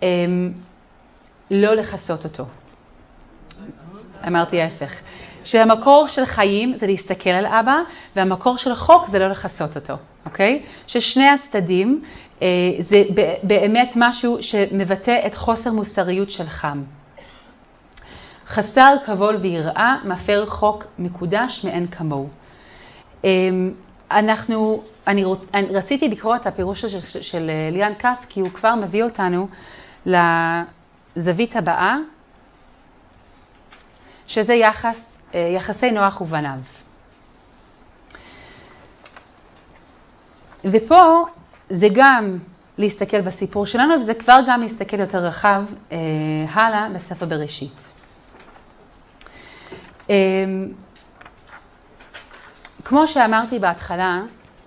לא לחסות אותו. אמרתי ההפך. שהמקור של חיים זה להסתכל על אבא, והמקור של החוק זה לא לחסות אותו, אוקיי? ששני הצדדים זה באמת משהו שמבטא את חוסר מוסריות של חם. חסר כבוד ויראה, מפר חוק מקודש מאין כמוהו. אני רציתי לקרוא את הפירוש של ליאן קאס, כי הוא כבר מביא אותנו לזווית הבאה, שזה יחסי נוח ובניו. ופה זה גם להסתכל בסיפור שלנו, וזה כבר גם להסתכל יותר רחב הלאה בספר בראשית. כמו שאמרתי בהתחלה,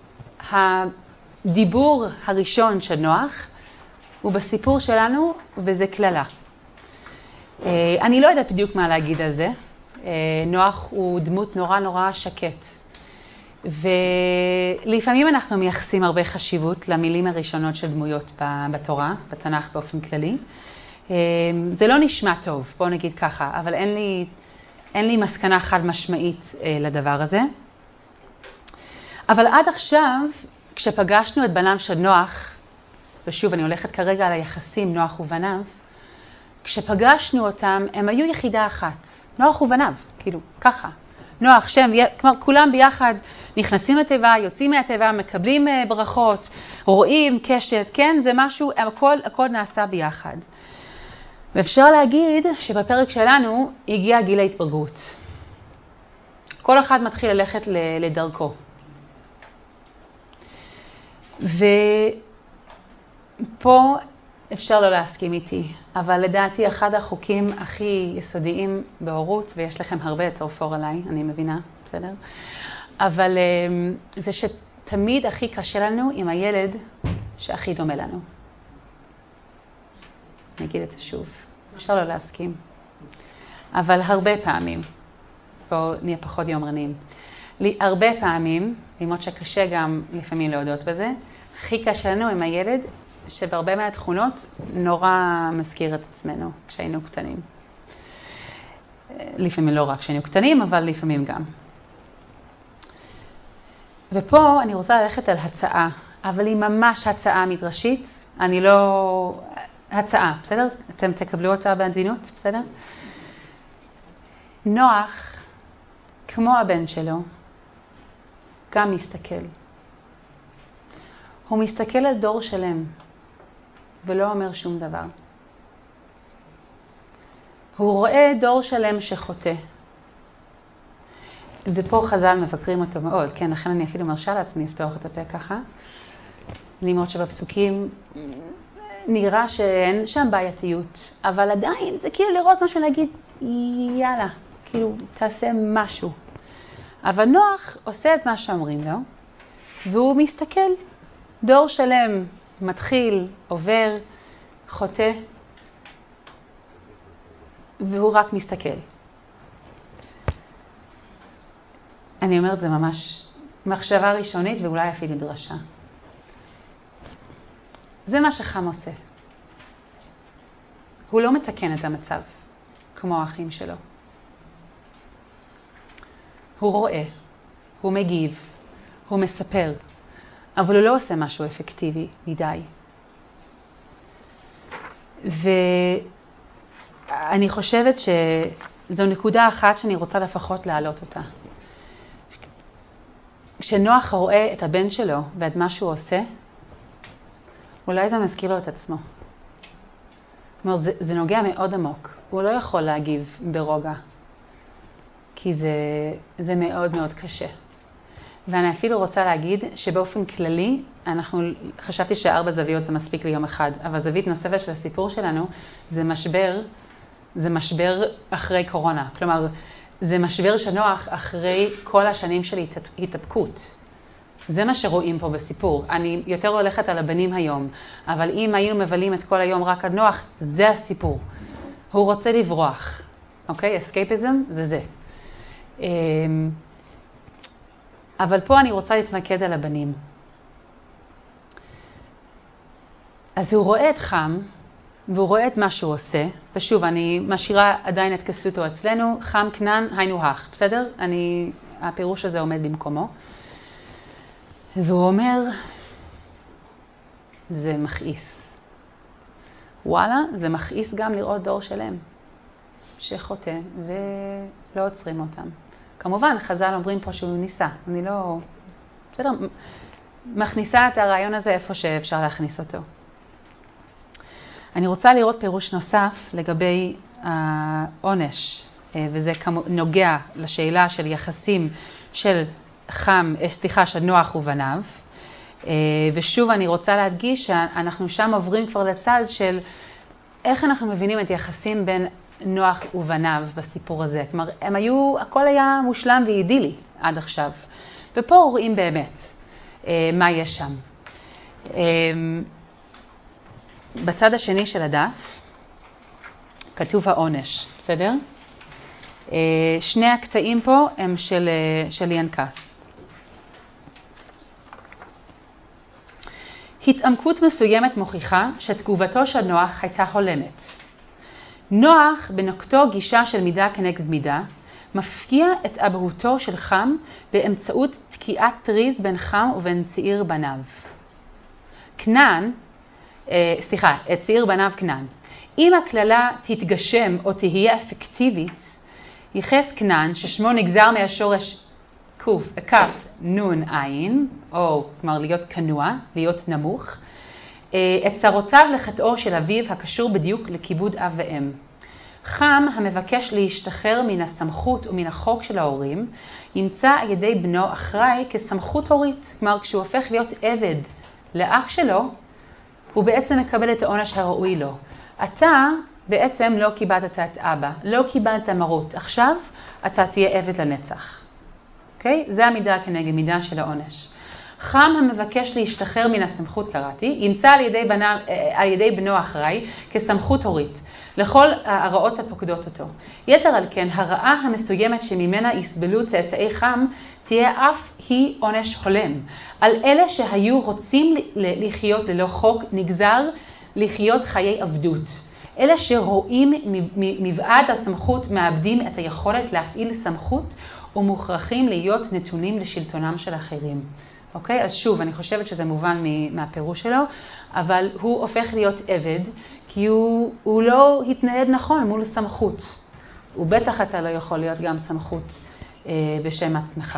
הדיבור הראשון של נוח הוא בסיפור שלנו, וזה כללה. אני לא יודעת בדיוק מה להגיד על זה. נוח הוא דמות נורא שקט. ולפעמים אנחנו מייחסים הרבה חשיבות למילים הראשונות של דמויות בתורה, בתנ"ך באופן כללי. זה לא נשמע טוב, בואו נגיד ככה, אבל אין לי מסקנה חד משמעית לדבר הזה. אבל עד עכשיו, כשפגשנו את בניו של נוח, ושוב אני הולכת כרגע על היחסים נוח ובניו, כשפגשנו אותם הם היו יחידה אחת, נוח ובניו, כאילו ככה. נוח, שם, כלומר כולם ביחד נכנסים לתיבה, יוצאים מהתיבה, מקבלים ברכות, רואים קשת, כן, זה משהו, הכל נעשה ביחד. ואפשר להגיד שבפרק שלנו הגיע גיל ההתבגרות. כל אחד מתחיל ללכת לדרכו. ופה אפשר לא להסכים איתי, אבל לדעתי אחד החוקים הכי יסודיים בהורות, ויש לכם הרבה יותר פור עליי, אני מבינה, בסדר? אבל זה שתמיד הכי קשה לנו עם הילד שהכי דומה לנו. אני אגיד את זה שוב, אפשר לא להסכים. אבל הרבה פעמים, בואו נהיה פחות יומרנים, הרבה פעמים, למרות שקשה גם לפעמים להודות בזה, הכי קשה לנו עם הילד שבהרבה מהתכונות נורא מזכיר את עצמנו כשהיינו קטנים. לפעמים לא רק כשהיינו קטנים, אבל לפעמים גם. ופה אני רוצה ללכת על הצעה, אבל היא ממש הצעה מדרשית. אני לא... הצעה, בסדר? אתם תקבלו אותה בעדינות, בסדר? נוח, כמו הבן שלו, גם מסתכל. הוא מסתכל על דור שלם, ולא אומר שום דבר. הוא רואה דור שלם שחוטא. ופה חז"ל מבקרים אותו מאוד, כן, לכן אני אפילו מרשה לעצמי לפתוח את הפה ככה. למרות שבפסוקים נראה שאין שם בעייתיות, אבל עדיין זה כאילו לראות משהו להגיד, יאללה, כאילו תעשה משהו. אבל נוח עושה את מה שאומרים לו, והוא מסתכל. דור שלם מתחיל, עובר, חוטא, והוא רק מסתכל. אני אומרת, זה ממש מחשבה ראשונית ואולי אפילו דרשה. זה מה שחם עושה. הוא לא מתקן את המצב, כמו האחים שלו. הוא רואה, הוא מגיב, הוא מספר, אבל הוא לא עושה משהו אפקטיבי מדי. ואני חושבת שזו נקודה אחת שאני רוצה לפחות להעלות אותה. כשנוח רואה את הבן שלו ואת מה שהוא עושה, אולי זה מזכיר לו את עצמו. כלומר, זה נוגע מאוד עמוק. הוא לא יכול להגיב ברוגע, כי זה מאוד מאוד קשה. ואני אפילו רוצה להגיד שבאופן כללי, חשבתי ש4 זוויות זה מספיק ליום אחד, אבל זווית נוספת של הסיפור שלנו, זה משבר אחרי קורונה. כלומר, זה משבר שנוח אחרי כל השנים של התהפכות. זה מה שרואים פה בסיפור. אני יותר הולכת על הבנים היום, אבל אם היינו מבלים את כל היום רק עד נוח, זה הסיפור. הוא רוצה לברוח. אוקיי? אסקייפיזם זה זה. אבל פה אני רוצה להתמקד על הבנים. אז הוא רואה את חם, והוא רואה את מה שהוא עושה, ושוב, אני משאירה עדיין את כסותו אצלנו, חם כנן, היינו הך, בסדר? הפירוש הזה עומד במקומו. והוא אומר, זה מכעיס. וואלה, זה מכעיס גם לראות דור שלם, שחוטא ולא עוצרים אותם. כמובן, חז"ל אומרים פה שהוא ניסה, אני לא... בסדר, מכניסה את הרעיון הזה איפה שאפשר להכניס אותו. אני רוצה לראות פירוש נוסף לגבי העונש, וזה נוגע לשאלה של יחסים של של נוח ובניו. ושוב אני רוצה להדגיש שאנחנו שם עוברים כבר לצד של איך אנחנו מבינים את יחסים בין נוח ובניו בסיפור הזה. כלומר, הכל היה מושלם ואידילי עד עכשיו. ופה רואים באמת מה יש שם. בצד השני של הדף כתוב העונש, בסדר? שני הקטעים פה הם של ינקס. התעמקות מסוימת מוכיחה שתגובתו של נוח הייתה הולמת. נוח, בנוקטו גישה של מידה כנגד מידה, מפקיע את אבהותו של חם באמצעות תקיעת טריז בין חם ובין צעיר בניו. צעיר בניו כנען. אם הכללה תתגשם או תהיה אפקטיבית, ייחס כנען ששמו נגזר מהשורש כף נון עין, או כלומר להיות כנוע, להיות נמוך, את צרותיו לחטאו של אביו הקשור בדיוק לכיבוד אב ואם. חם המבקש להשתחרר מן הסמכות ומן החוק של ההורים, ימצא על ידי בנו אחראי כסמכות הורית. כלומר, כשהוא הופך להיות עבד לאח שלו, הוא בעצם מקבל את העונש הראוי לו. אתה בעצם לא קיבלת את אבא, לא קיבלת מרות. עכשיו אתה תהיה עבד לנצח. אוקיי? זה המידה כנגד מידה של העונש. חם המבקש להשתחרר מן הסמכות, קראתי, ימצא על ידי בנו אחראי כסמכות הורית, לכל הרעות הפוקדות אותו. יתר על כן, הרעה המסוימת שממנה יסבלו צאצאי חם, תהיה אף היא עונש הולם. על אלה שהיו רוצים לחיות ללא חוק, נגזר לחיות חיי עבדות. אלה שרואים מבעד הסמכות מאבדים את היכולת להפעיל סמכות ומוכרחים להיות נתונים לשלטונם של אחרים. אוקיי? אז שוב, אני חושבת שזה מובן מהפירוש שלו, אבל הוא הופך להיות עבד, כי הוא לא התנהד נכון מול סמכות. ובטח אתה לא יכול להיות גם סמכות בשם עצמך.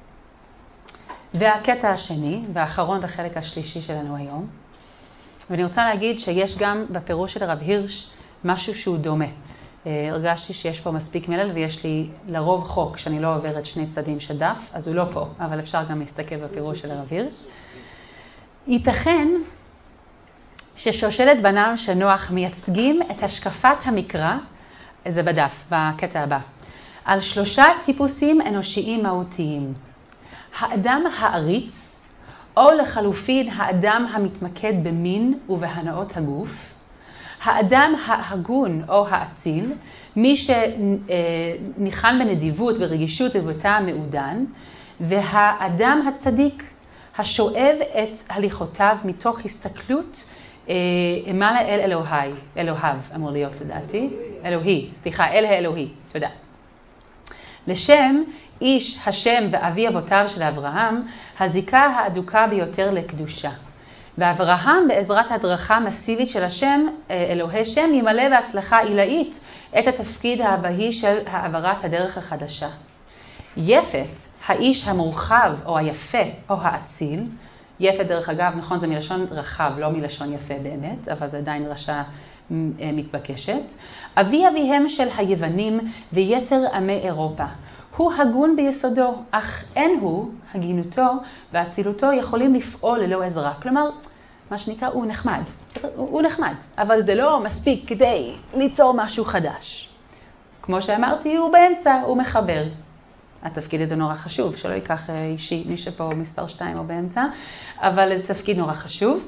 והקטע השני, והאחרון לחלק השלישי שלנו היום, ואני רוצה להגיד שיש גם בפירוש של הרב הירש משהו שהוא דומה. הרגשתי שיש פה מספיק מלל ויש לי לרוב חוק שאני לא עוברת שני צדדים של דף, אז הוא לא פה, אבל אפשר גם להסתכל בפירוש של הרב הירש. ייתכן ששושלת בניו של נוח מייצגים את השקפת המקרא, זה בדף, בקטע הבא, על 3 טיפוסים אנושיים מהותיים. האדם העריץ, או לחלופין האדם המתמקד במין ובהנאות הגוף, האדם ההגון או האציל, מי שניחן בנדיבות ורגישות ובטעם מעודן, והאדם הצדיק, השואב את הליכותיו מתוך הסתכלות מעלה אל אלוהיו, אמור להיות לדעתי, אל האלוהי, תודה. לשם איש השם ואבי אבותיו של אברהם, הזיקה האדוקה ביותר לקדושה. ואברהם בעזרת הדרכה מסיבית של השם, אלוהי שם, ימלא בהצלחה עילאית את התפקיד האבהי של העברת הדרך החדשה. יפת, האיש המורחב או היפה או האציל, יפת דרך אגב, נכון, זה מלשון רחב, לא מלשון יפה באמת, אבל זה עדיין דרשה מתבקשת. אביהם של היוונים ויתר עמי אירופה. הוא הגון ביסודו, אך אין הוא, הגינותו והצילותו יכולים לפעול ללא עזרה. כלומר, מה שנקרא, הוא נחמד. הוא נחמד, אבל זה לא מספיק כדי ליצור משהו חדש. כמו שאמרתי, הוא באמצע, הוא מחבר. התפקיד הזה נורא חשוב, שלא ייקח אישי, מי שפה מספר 2 או באמצע, אבל זה תפקיד נורא חשוב.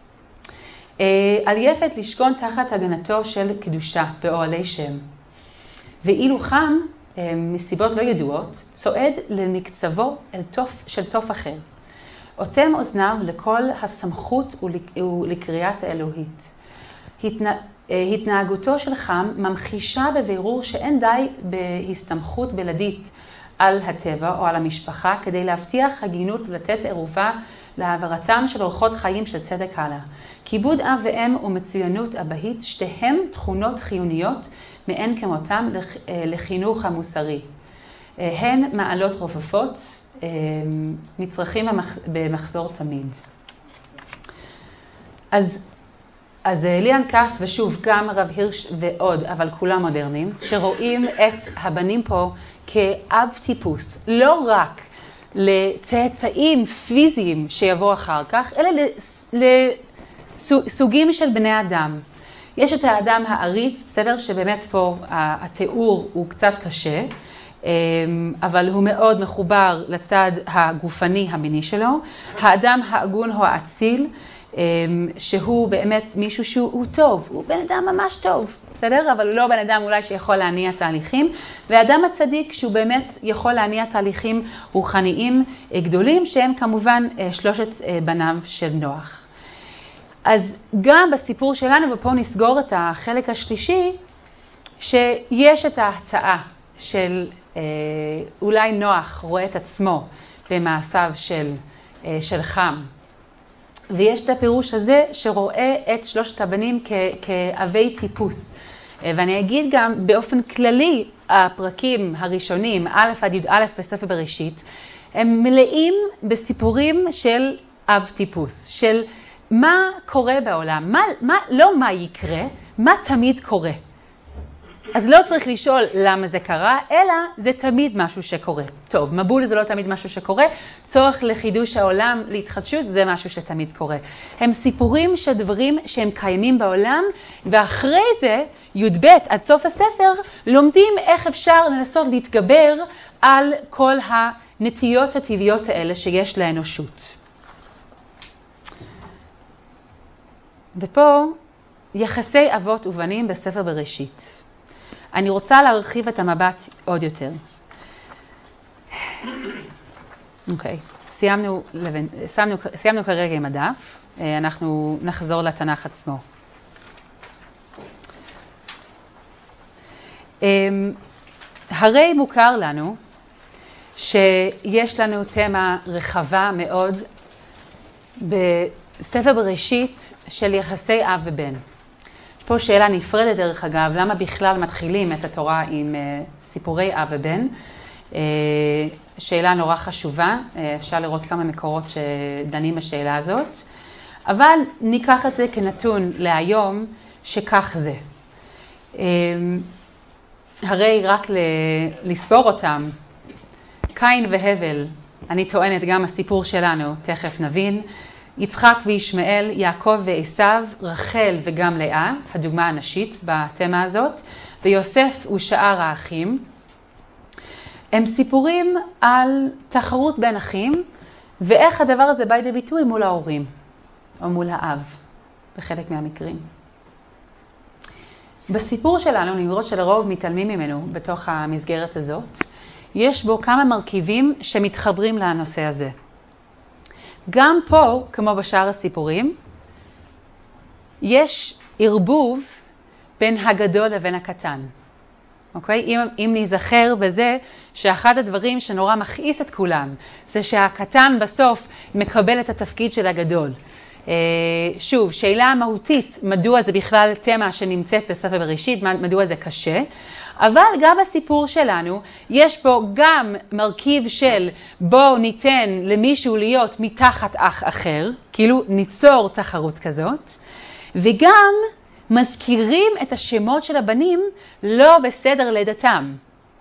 על יפת לשכון תחת הגנתו של קדושה באוהלי שם. ואילו חם, מסיבות לא ידועות, צועד למקצבו של תוף אחר. אוטם אוזניו לכל הסמכות ולקריאת האלוהית. התנהגותו של חם ממחישה בבירור שאין די בהסתמכות בלעדית על הטבע או על המשפחה כדי להבטיח הגינות ולתת עירובה להעברתם של אורחות חיים של צדק הלאה. כיבוד אב ואם ומצוינות אבהית, שתיהם תכונות חיוניות מאין כמותם לחינוך המוסרי. הן מעלות רופפות, מצרכים במחזור תמיד. אז ליאן קאס, ושוב גם רב הירש ועוד, אבל כולם מודרניים, שרואים את הבנים פה כאב טיפוס, לא רק לצאצאים פיזיים שיבוא אחר כך, אלא לסוגים של בני אדם. יש את האדם העריץ, סדר שבאמת פה התיאור הוא קצת קשה, אבל הוא מאוד מחובר לצד הגופני המיני שלו. האדם ההגון הוא האציל, שהוא באמת מישהו שהוא טוב, הוא בן אדם ממש טוב, בסדר? אבל הוא לא בן אדם אולי שיכול להניע תהליכים. והאדם הצדיק שהוא באמת יכול להניע תהליכים רוחניים גדולים, שהם כמובן 3 בניו של נוח. אז גם בסיפור שלנו, ופה נסגור את החלק השלישי, שיש את ההצעה של אולי נוח רואה את עצמו במעשיו של חם. ויש את הפירוש הזה שרואה את שלושת הבנים כאבי טיפוס. ואני אגיד גם באופן כללי, הפרקים הראשונים, א' עד י"א בספר בראשית, הם מלאים בסיפורים של אב טיפוס, של מה קורה בעולם, לא מה יקרה, מה תמיד קורה. אז לא צריך לשאול למה זה קרה, אלא זה תמיד משהו שקורה. טוב, מבול זה לא תמיד משהו שקורה, צורך לחידוש העולם, להתחדשות, זה משהו שתמיד קורה. הם סיפורים של דברים שהם קיימים בעולם, ואחרי זה, י"ב עד סוף הספר, לומדים איך אפשר לנסות להתגבר על כל הנטיות הטבעיות האלה שיש לאנושות. ופה, יחסי אבות ובנים בספר בראשית. אני רוצה להרחיב את המבט עוד יותר. אוקיי, סיימנו כרגע עם הדף, אנחנו נחזור לתנ"ך עצמו. הרי מוכר לנו שיש לנו תמה רחבה מאוד בספר בראשית של יחסי אב ובן. פה שאלה נפרדת דרך אגב, למה בכלל מתחילים את התורה עם סיפורי אב ובן? שאלה נורא חשובה, אפשר לראות כמה מקורות שדנים בשאלה הזאת, אבל ניקח את זה כנתון להיום שכך זה. הרי רק לספור אותם, קין והבל, אני טוענת גם הסיפור שלנו, תכף נבין, יצחק וישמעאל, יעקב ועשיו, רחל וגם לאה, הדוגמה הנשית בתמה הזאת, ויוסף ושאר האחים. הם סיפורים על תחרות בין אחים, ואיך הדבר הזה בא לידי ביטוי מול ההורים, או מול האב, בחלק מהמקרים. בסיפור שלנו, למרות שלרוב מתעלמים ממנו בתוך המסגרת הזאת, יש בו כמה מרכיבים שמתחברים לנושא הזה. גם פה, כמו בשאר הסיפורים, יש ערבוב בין הגדול לבין הקטן. אוקיי? אם נזכר בזה שאחד הדברים שנורא מכעיס את כולם, זה שהקטן בסוף מקבל את התפקיד של הגדול. שוב, שאלה מהותית, מדוע זה בכלל תמה שנמצאת בספר בראשית, מדוע זה קשה, אבל גם בסיפור שלנו יש פה גם מרכיב של בואו ניתן למישהו להיות מתחת אח אחר, כאילו ניצור תחרות כזאת, וגם מזכירים את השמות של הבנים לא בסדר לידתם.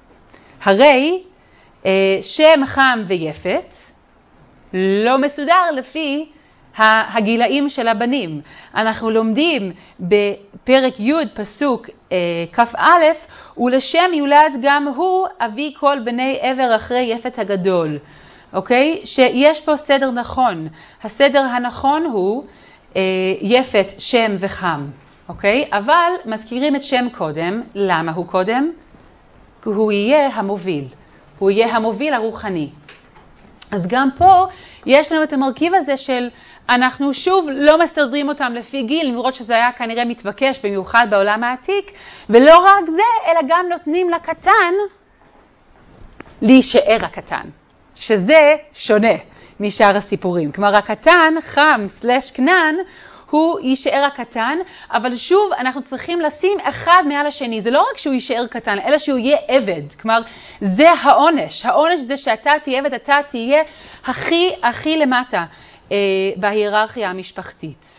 הרי שם חם ויפת לא מסודר לפי הגילאים של הבנים. אנחנו לומדים בפרק י' פסוק כ"א, ולשם יולד גם הוא אבי כל בני עבר אחרי יפת הגדול. אוקיי? שיש פה סדר נכון. הסדר הנכון הוא יפת, שם וחם. אוקיי? אבל מזכירים את שם קודם. למה הוא קודם? כי הוא יהיה המוביל. הוא יהיה המוביל הרוחני. אז גם פה יש לנו את המרכיב הזה של אנחנו שוב לא מסדרים אותם לפי גיל, למרות שזה היה כנראה מתבקש במיוחד בעולם העתיק, ולא רק זה, אלא גם נותנים לקטן להישאר הקטן, שזה שונה משאר הסיפורים. כלומר, הקטן, חם / כנען, הוא יישאר הקטן, אבל שוב אנחנו צריכים לשים אחד מעל השני. זה לא רק שהוא יישאר קטן, אלא שהוא יהיה עבד. כלומר, זה העונש. העונש זה שאתה תהיה עבד, אתה תהיה הכי למטה בהיררכיה המשפחתית.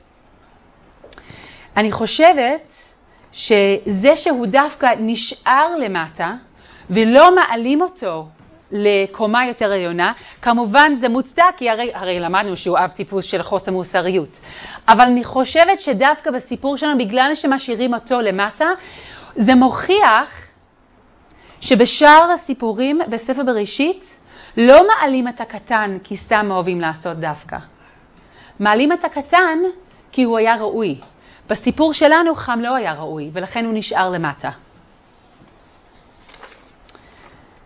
אני חושבת שזה שהוא דווקא נשאר למטה ולא מעלים אותו לקומה יותר עליונה, כמובן זה מוצדק, כי הרי למדנו שהוא אב טיפוס של חוסר מוסריות. אבל אני חושבת שדווקא בסיפור שלנו, בגלל שמשאירים אותו למטה, זה מוכיח שבשאר הסיפורים בספר בראשית, לא מעלים את הקטן כי סתם אוהבים לעשות דווקא. מעלים את הקטן כי הוא היה ראוי. בסיפור שלנו חם לא היה ראוי, ולכן הוא נשאר למטה.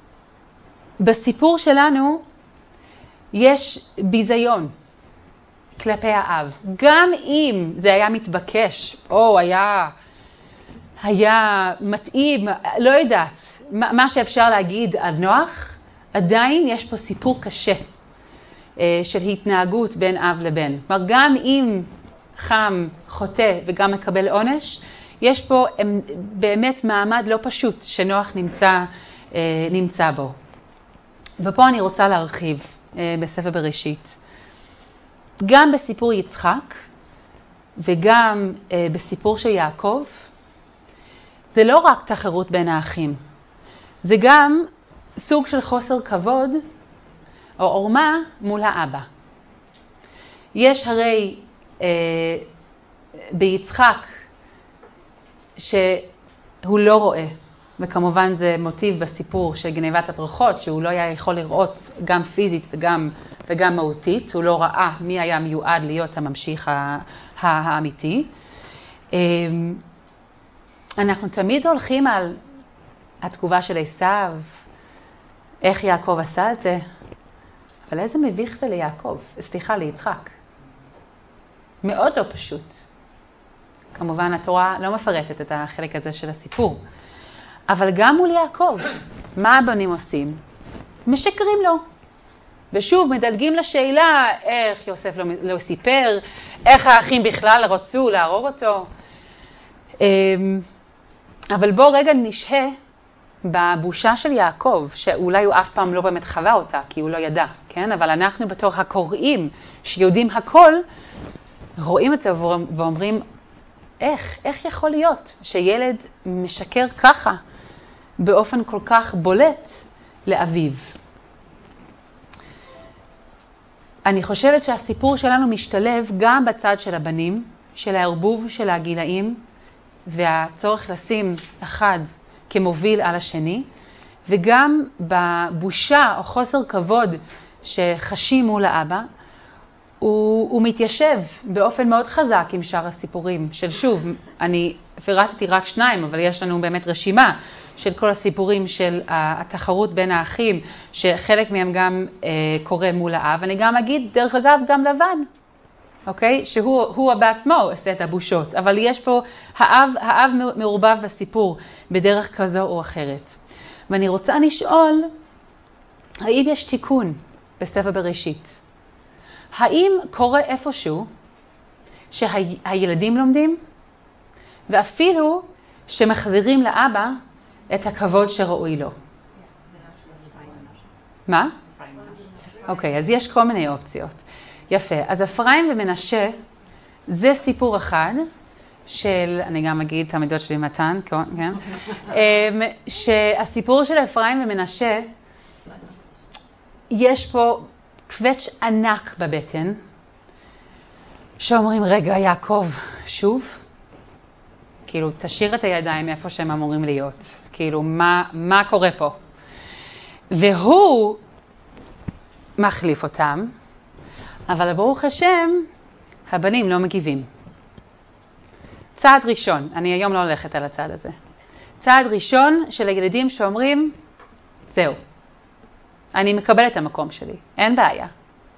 בסיפור שלנו יש ביזיון. כלפי האב. גם אם זה היה מתבקש, או היה מתאים, לא יודעת, מה שאפשר להגיד על נוח, עדיין יש פה סיפור קשה של התנהגות בין אב לבן. כלומר, גם אם חם, חוטא וגם מקבל עונש, יש פה באמת מעמד לא פשוט שנוח נמצא בו. ופה אני רוצה להרחיב בספר בראשית. גם בסיפור יצחק וגם בסיפור של יעקב, זה לא רק תחרות בין האחים. זה גם סוג של חוסר כבוד או עורמה מול האבא. יש הרי ביצחק שהוא לא רואה, וכמובן זה מוטיב בסיפור של גניבת הברכות, שהוא לא היה יכול לראות גם פיזית וגם מהותית, הוא לא ראה מי היה מיועד להיות הממשיך האמיתי. אנחנו תמיד הולכים על התגובה של עשיו, איך יעקב עשה את זה, אבל איזה מביך זה ליצחק. מאוד לא פשוט. כמובן התורה לא מפרטת את החלק הזה של הסיפור. אבל גם מול יעקב, מה הבנים עושים? משקרים לו. ושוב מדלגים לשאלה איך יוסף לא סיפר, איך האחים בכלל רצו להרוג אותו. אבל בוא רגע נשהה בבושה של יעקב, שאולי הוא אף פעם לא באמת חווה אותה, כי הוא לא ידע, כן? אבל אנחנו בתור הקוראים שיודעים הכל, רואים את זה ואומרים, איך יכול להיות שילד משקר ככה באופן כל כך בולט לאביו? אני חושבת שהסיפור שלנו משתלב גם בצד של הבנים, של הערבוב של הגילאים, והצורך לשים אחד כמוביל על השני, וגם בבושה או חוסר כבוד שחשים מול האבא, הוא מתיישב באופן מאוד חזק עם שאר הסיפורים של שוב, אני פירטתי רק 2, אבל יש לנו באמת רשימה של כל הסיפורים של התחרות בין האחים, שחלק מהם גם קורה מול האב. אני גם אגיד, דרך אגב, גם לבן, אוקיי? שהוא בעצמו עושה את הבושות, אבל יש פה, האב מעורבב בסיפור בדרך כזו או אחרת. ואני רוצה לשאול, האם יש תיקון בספר בראשית? האם קורה איפשהו שהילדים לומדים, ואפילו שמחזירים לאבא את הכבוד שראוי לו? מה? אוקיי, אז יש כל מיני אופציות. יפה, אז אפרים ומנשה זה סיפור אחד של, אני גם אגיד את המידות שלי מתן, כן? שהסיפור של אפרים ומנשה, יש פה קווץ' ענק בבטן, שאומרים, רגע, יעקב, שוב? כאילו, תשאיר את הידיים איפה שהם אמורים להיות. כאילו, מה קורה פה? והוא מחליף אותם, אבל ברוך השם, הבנים לא מגיבים. צעד ראשון, אני היום לא הולכת על הצעד הזה. צעד ראשון של הילדים שאומרים, זהו. אני מקבלת את המקום שלי, אין בעיה.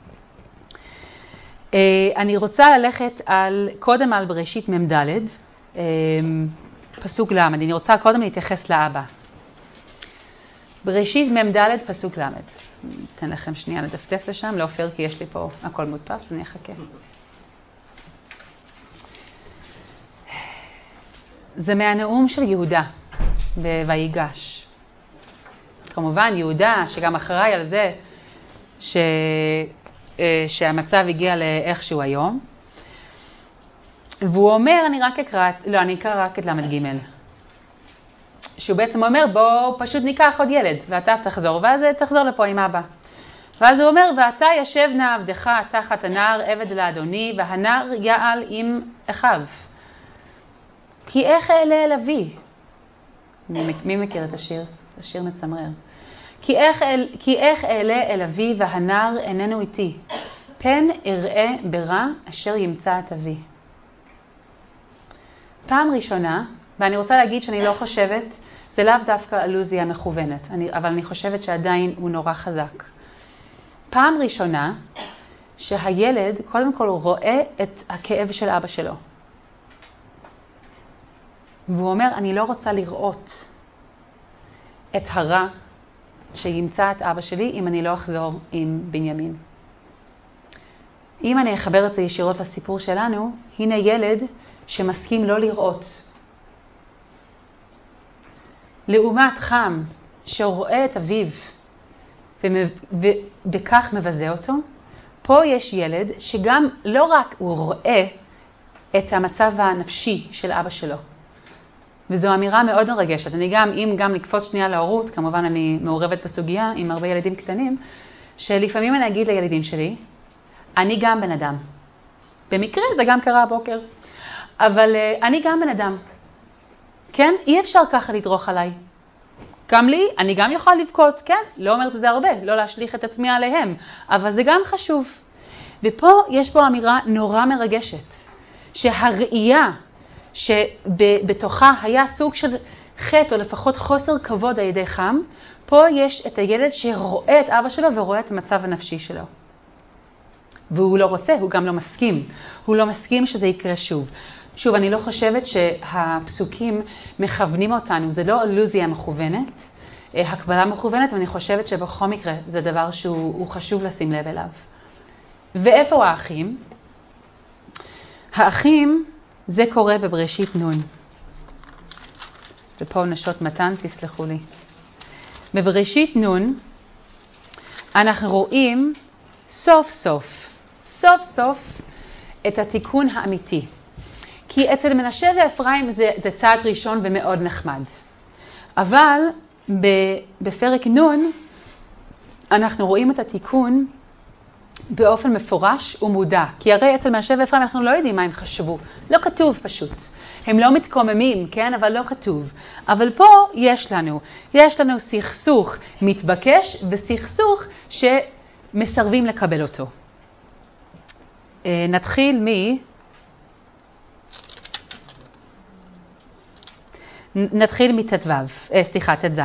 אני רוצה ללכת קודם על בראשית ממדלת, פסוק למד. אני רוצה קודם להתייחס לאבא. בראשית ממדלת, פסוק למד. אתן לכם שנייה לדפדף לשם, לא אופר כי יש לי פה הכל מודפס, אני אחכה. זה מהנאום של יהודה ויגש. כמובן יהודה שגם אחראי על זה שהמצב הגיע לאיכשהו היום. והוא אומר, אני אקרא רק את למד ג', שהוא בעצם אומר, בוא פשוט ניקח עוד ילד ואתה תחזור, ואז תחזור לפה עם אבא. ואז הוא אומר, ואתה ישב נא עבדך תחת הנער עבד לאדוני, והנער יעל עם אחיו. כי איך אעלה אל אבי? מי מכיר את השיר? השיר מצמרר. כי איך אעלה אל אבי והנער איננו איתי, פן אראה ברע אשר ימצא את אבי. פעם ראשונה, ואני רוצה להגיד שאני לא חושבת, זה לאו דווקא אלוזיה מכוונת, אבל אני חושבת שעדיין הוא נורא חזק. פעם ראשונה שהילד קודם כל רואה את הכאב של אבא שלו. והוא אומר, אני לא רוצה לראות את הרע שימצא את אבא שלי אם אני לא אחזור עם בנימין. אם אני אחבר את זה ישירות לסיפור שלנו, הנה ילד שמסכים לא לראות. לעומת חם שרואה את אביו ובכך מבזה אותו, פה יש ילד שגם לא רק הוא רואה את המצב הנפשי של אבא שלו. וזו אמירה מאוד מרגשת. אני גם לקפוץ שנייה להורות, כמובן אני מעורבת בסוגיה עם הרבה ילדים קטנים, שלפעמים אני אגיד לילדים שלי, אני גם בן אדם. במקרה זה גם קרה הבוקר. אבל אני גם בן אדם. כן? אי אפשר ככה לדרוך עליי. גם לי, אני גם יכולה לבכות, כן? לא אומרת את זה הרבה, לא להשליך את עצמי עליהם. אבל זה גם חשוב. ופה יש פה אמירה נורא מרגשת. שהראייה שבתוכה היה סוג של חטא, או לפחות חוסר כבוד על ידי חם, פה יש את הילד שרואה את אבא שלו ורואה את המצב הנפשי שלו. והוא לא רוצה, הוא גם לא מסכים. הוא לא מסכים שזה יקרה שוב. שוב, אני לא חושבת שהפסוקים מכוונים אותנו, זה לא אלוזיה מכוונת, הקבלה מכוונת, ואני חושבת שבכל מקרה זה דבר שהוא חשוב לשים לב אליו. ואיפה האחים? האחים, זה קורה בבראשית נון. ופה נשות מתן, תסלחו לי. בבראשית נון, אנחנו רואים סוף סוף את התיקון האמיתי. כי אצל מנשה ואפרים זה צעד ראשון ומאוד נחמד. אבל בפרק נון אנחנו רואים את התיקון באופן מפורש ומודע. כי הרי אצל מנשה ואפרים אנחנו לא יודעים מה הם חשבו. לא כתוב פשוט. הם לא מתקוממים, כן? אבל לא כתוב. אבל פה יש לנו סכסוך מתבקש וסכסוך שמסרבים לקבל אותו. נתחיל תז.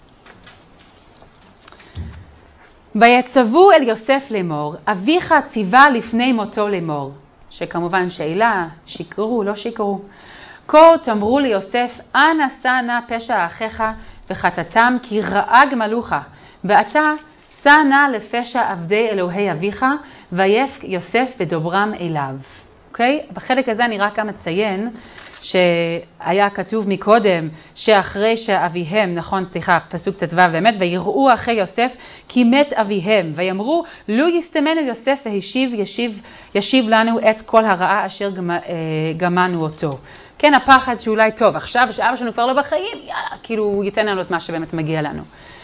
ויצוו אל יוסף לאמור, אביך ציווה לפני מותו לאמור, שכמובן שאלה, שיקרו, לא שיקרו. כה תאמרו ליוסף, אנא שא נא פשע אחיך וחטאתם, כי רעה גמלוך, ואתה שא נא לפשע עבדי אלוהי אביך, ויף יוסף בדברם אליו. אוקיי? בחלק הזה אני רק מציין שהיה כתוב מקודם שאחרי שאביהם, פסוק ט"ו באמת, ויראו אחרי יוסף כי מת אביהם, ויאמרו לו יסתמנו יוסף ישיב לנו את כל הרעה אשר גמנו אותו. כן, הפחד שאולי טוב, עכשיו שאבא שלנו כבר לא בחיים, כאילו הוא ייתן לנו את מה שבאמת מגיע לנו.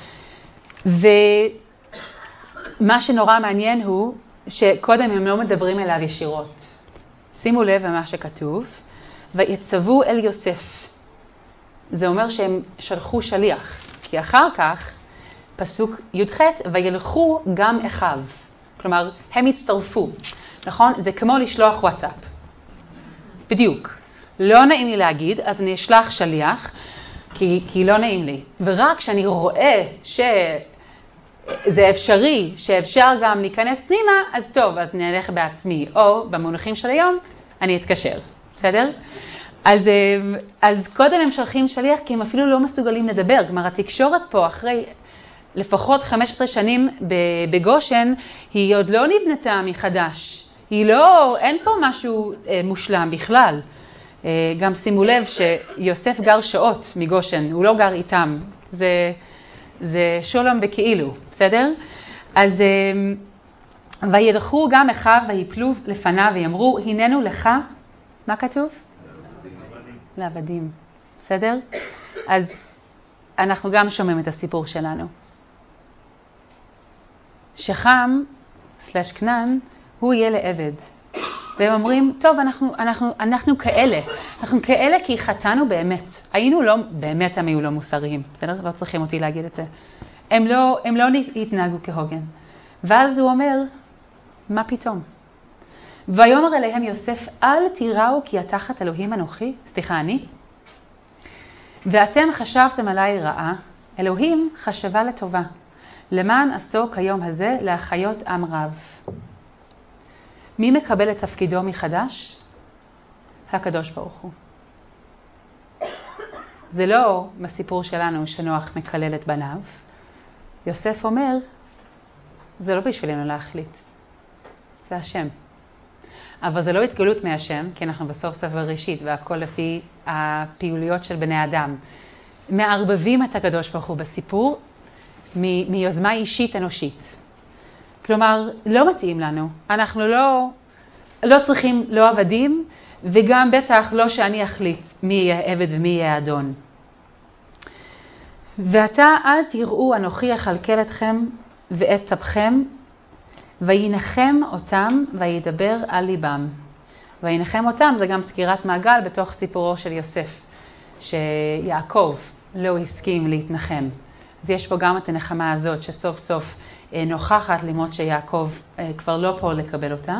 ומה שנורא מעניין הוא שקודם הם לא מדברים אליו ישירות. שימו לב למה שכתוב, ויצוו אל יוסף. זה אומר שהם שלחו שליח, כי אחר כך, פסוק י"ח, וילכו גם אחיו. כלומר, הם הצטרפו, נכון? זה כמו לשלוח וואטסאפ. בדיוק. לא נעים לי להגיד, אז אני אשלח שליח, כי לא נעים לי. ורק כשאני רואה שזה אפשרי, שאפשר גם להיכנס פנימה, אז טוב, אז נלך בעצמי. או במונחים של היום, אני אתקשר. בסדר? אז קודם הם שולחים שליח כי הם אפילו לא מסוגלים לדבר. כלומר, התקשורת פה אחרי לפחות 15 שנים בגושן, היא עוד לא נבנתה מחדש. אין פה משהו מושלם בכלל. גם שימו לב שיוסף גר שעות מגושן, הוא לא גר איתם. זה שולם בכאילו, בסדר? אז וילכו גם אחיו ויפלו לפניו ויאמרו, הננו לך, מה כתוב? לעבדים. בסדר? אז אנחנו גם שומעים את הסיפור שלנו. שחם, /כנען, הוא יהיה לעבד. והם אומרים, טוב, אנחנו כאלה. אנחנו כאלה כי חטאנו באמת. היינו לא, באמת הם היו לא מוסריים. בסדר? לא צריכים אותי להגיד את זה. הם לא התנהגו כהוגן. ואז הוא אומר, מה פתאום? ויאמר אליהם יוסף, אל תיראו כי התחת אלוהים אנוכי, אני. ואתם חשבתם עליי רעה, אלוהים חשבה לטובה. למען עסוק היום הזה להחיות עם רב. מי מקבל את תפקידו מחדש? הקדוש ברוך הוא. זה לא בסיפור שלנו שנוח מקלל את בניו. יוסף אומר, זה לא בשבילנו להחליט. זה השם. אבל זה לא התגלות מהשם, כי אנחנו בסוף ספר ראשית, והכל לפי הפעילויות של בני אדם. מערבבים את הקדוש ברוך הוא בסיפור מיוזמה אישית אנושית. כלומר, לא מתאים לנו. אנחנו לא צריכים לא עבדים, וגם בטח לא שאני אחליט מי יהיה עבד ומי יהיה אדון. ועתה אל תראו אנוכי אכלכל אתכם ואת טבכם, וינחם אותם וידבר על ליבם. וינחם אותם זה גם סגירת מעגל בתוך סיפורו של יוסף, שיעקב לא הסכים להתנחם. אז יש פה גם את הנחמה הזאת שסוף סוף נוכחת, למרות שיעקב כבר לא פה לקבל אותה.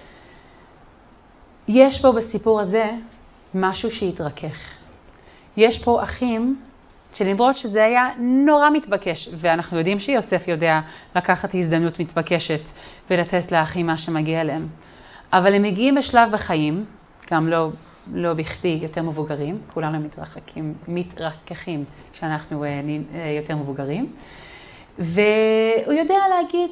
יש פה בסיפור הזה משהו שהתרכך. יש פה אחים שלמרות שזה היה נורא מתבקש, ואנחנו יודעים שיוסף יודע לקחת הזדמנות מתבקשת ולתת לאחים מה שמגיע להם. אבל הם מגיעים בשלב בחיים, גם לא בכדי יותר מבוגרים, כולנו מתרככים כשאנחנו יותר מבוגרים, והוא יודע להגיד,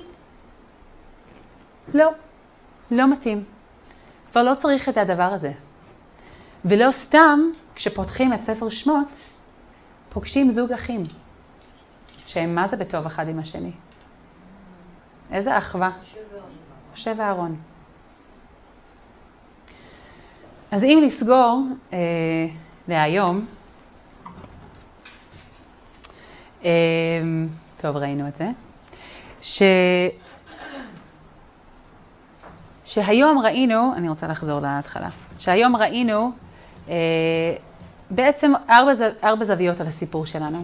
לא מתאים. כבר לא צריך את הדבר הזה. ולא סתם, כשפותחים את ספר שמות, פוגשים זוג אחים, שהם מה זה בטוב אחד עם השני. איזה אחווה. משה ואהרון. אז אם נסגור להיום, טוב, ראינו את זה, שהיום ראינו, אני רוצה לחזור להתחלה, שהיום ראינו בעצם 4 זוויות על הסיפור שלנו.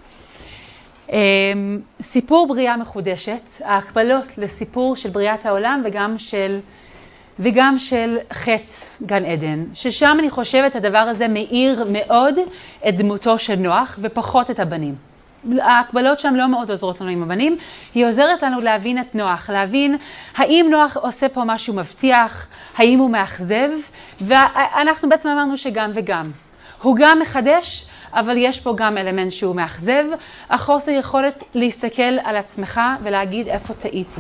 סיפור בריאה מחודשת, ההקבלות לסיפור של בריאת העולם וגם של חטא גן עדן, ששם אני חושבת הדבר הזה מאיר מאוד את דמותו של נוח ופחות את הבנים. ההקבלות שם לא מאוד עוזרות לנו עם הבנים, היא עוזרת לנו להבין את נוח, להבין האם נוח עושה פה משהו מבטיח, האם הוא מאכזב, ואנחנו בעצם אמרנו שגם וגם. הוא גם מחדש, אבל יש פה גם אלמנט שהוא מאכזב, החוסר יכולת להסתכל על עצמך ולהגיד איפה טעיתי.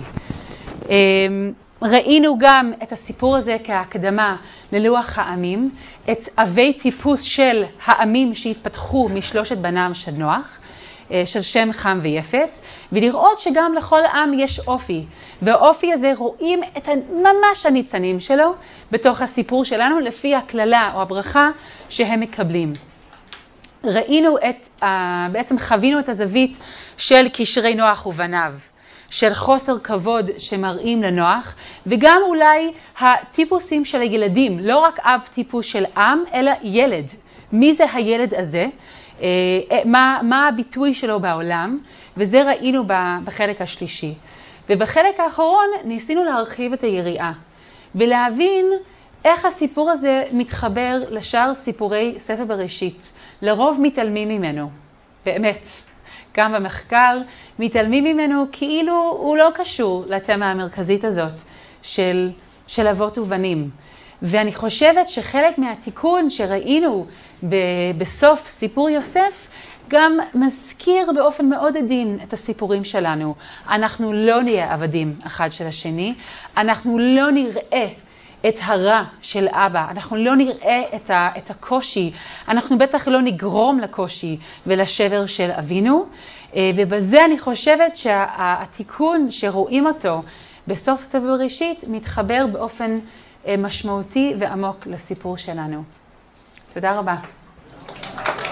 ראינו גם את הסיפור הזה כהקדמה ללוח העמים, את אבי טיפוס של העמים שהתפתחו משלושת בניו של נוח, של שם, חם ויפת, ולראות שגם לכל עם יש אופי, והאופי הזה רואים את ממש הניצנים שלו בתוך הסיפור שלנו לפי הכללה או הברכה שהם מקבלים. ראינו בעצם חווינו את הזווית של קשרי נוח ובניו, של חוסר כבוד שמראים לנוח, וגם אולי הטיפוסים של הילדים, לא רק אב טיפוס של עם, אלא ילד. מי זה הילד הזה? מה הביטוי שלו בעולם? וזה ראינו בחלק השלישי. ובחלק האחרון ניסינו להרחיב את היריעה, ולהבין איך הסיפור הזה מתחבר לשאר סיפורי ספר בראשית. לרוב מתעלמים ממנו, באמת. גם במחקר מתעלמים ממנו כאילו הוא לא קשור לתמה המרכזית הזאת של אבות ובנים. ואני חושבת שחלק מהתיקון שראינו בסוף סיפור יוסף גם מזכיר באופן מאוד עדין את הסיפורים שלנו. אנחנו לא נהיה עבדים אחד של השני, אנחנו לא נראה את הרע של אבא, אנחנו לא נראה את הקושי, אנחנו בטח לא נגרום לקושי ולשבר של אבינו, ובזה אני חושבת שהתיקון שרואים אותו בסוף ספר בראשית מתחבר באופן משמעותי ועמוק לסיפור שלנו. תודה רבה.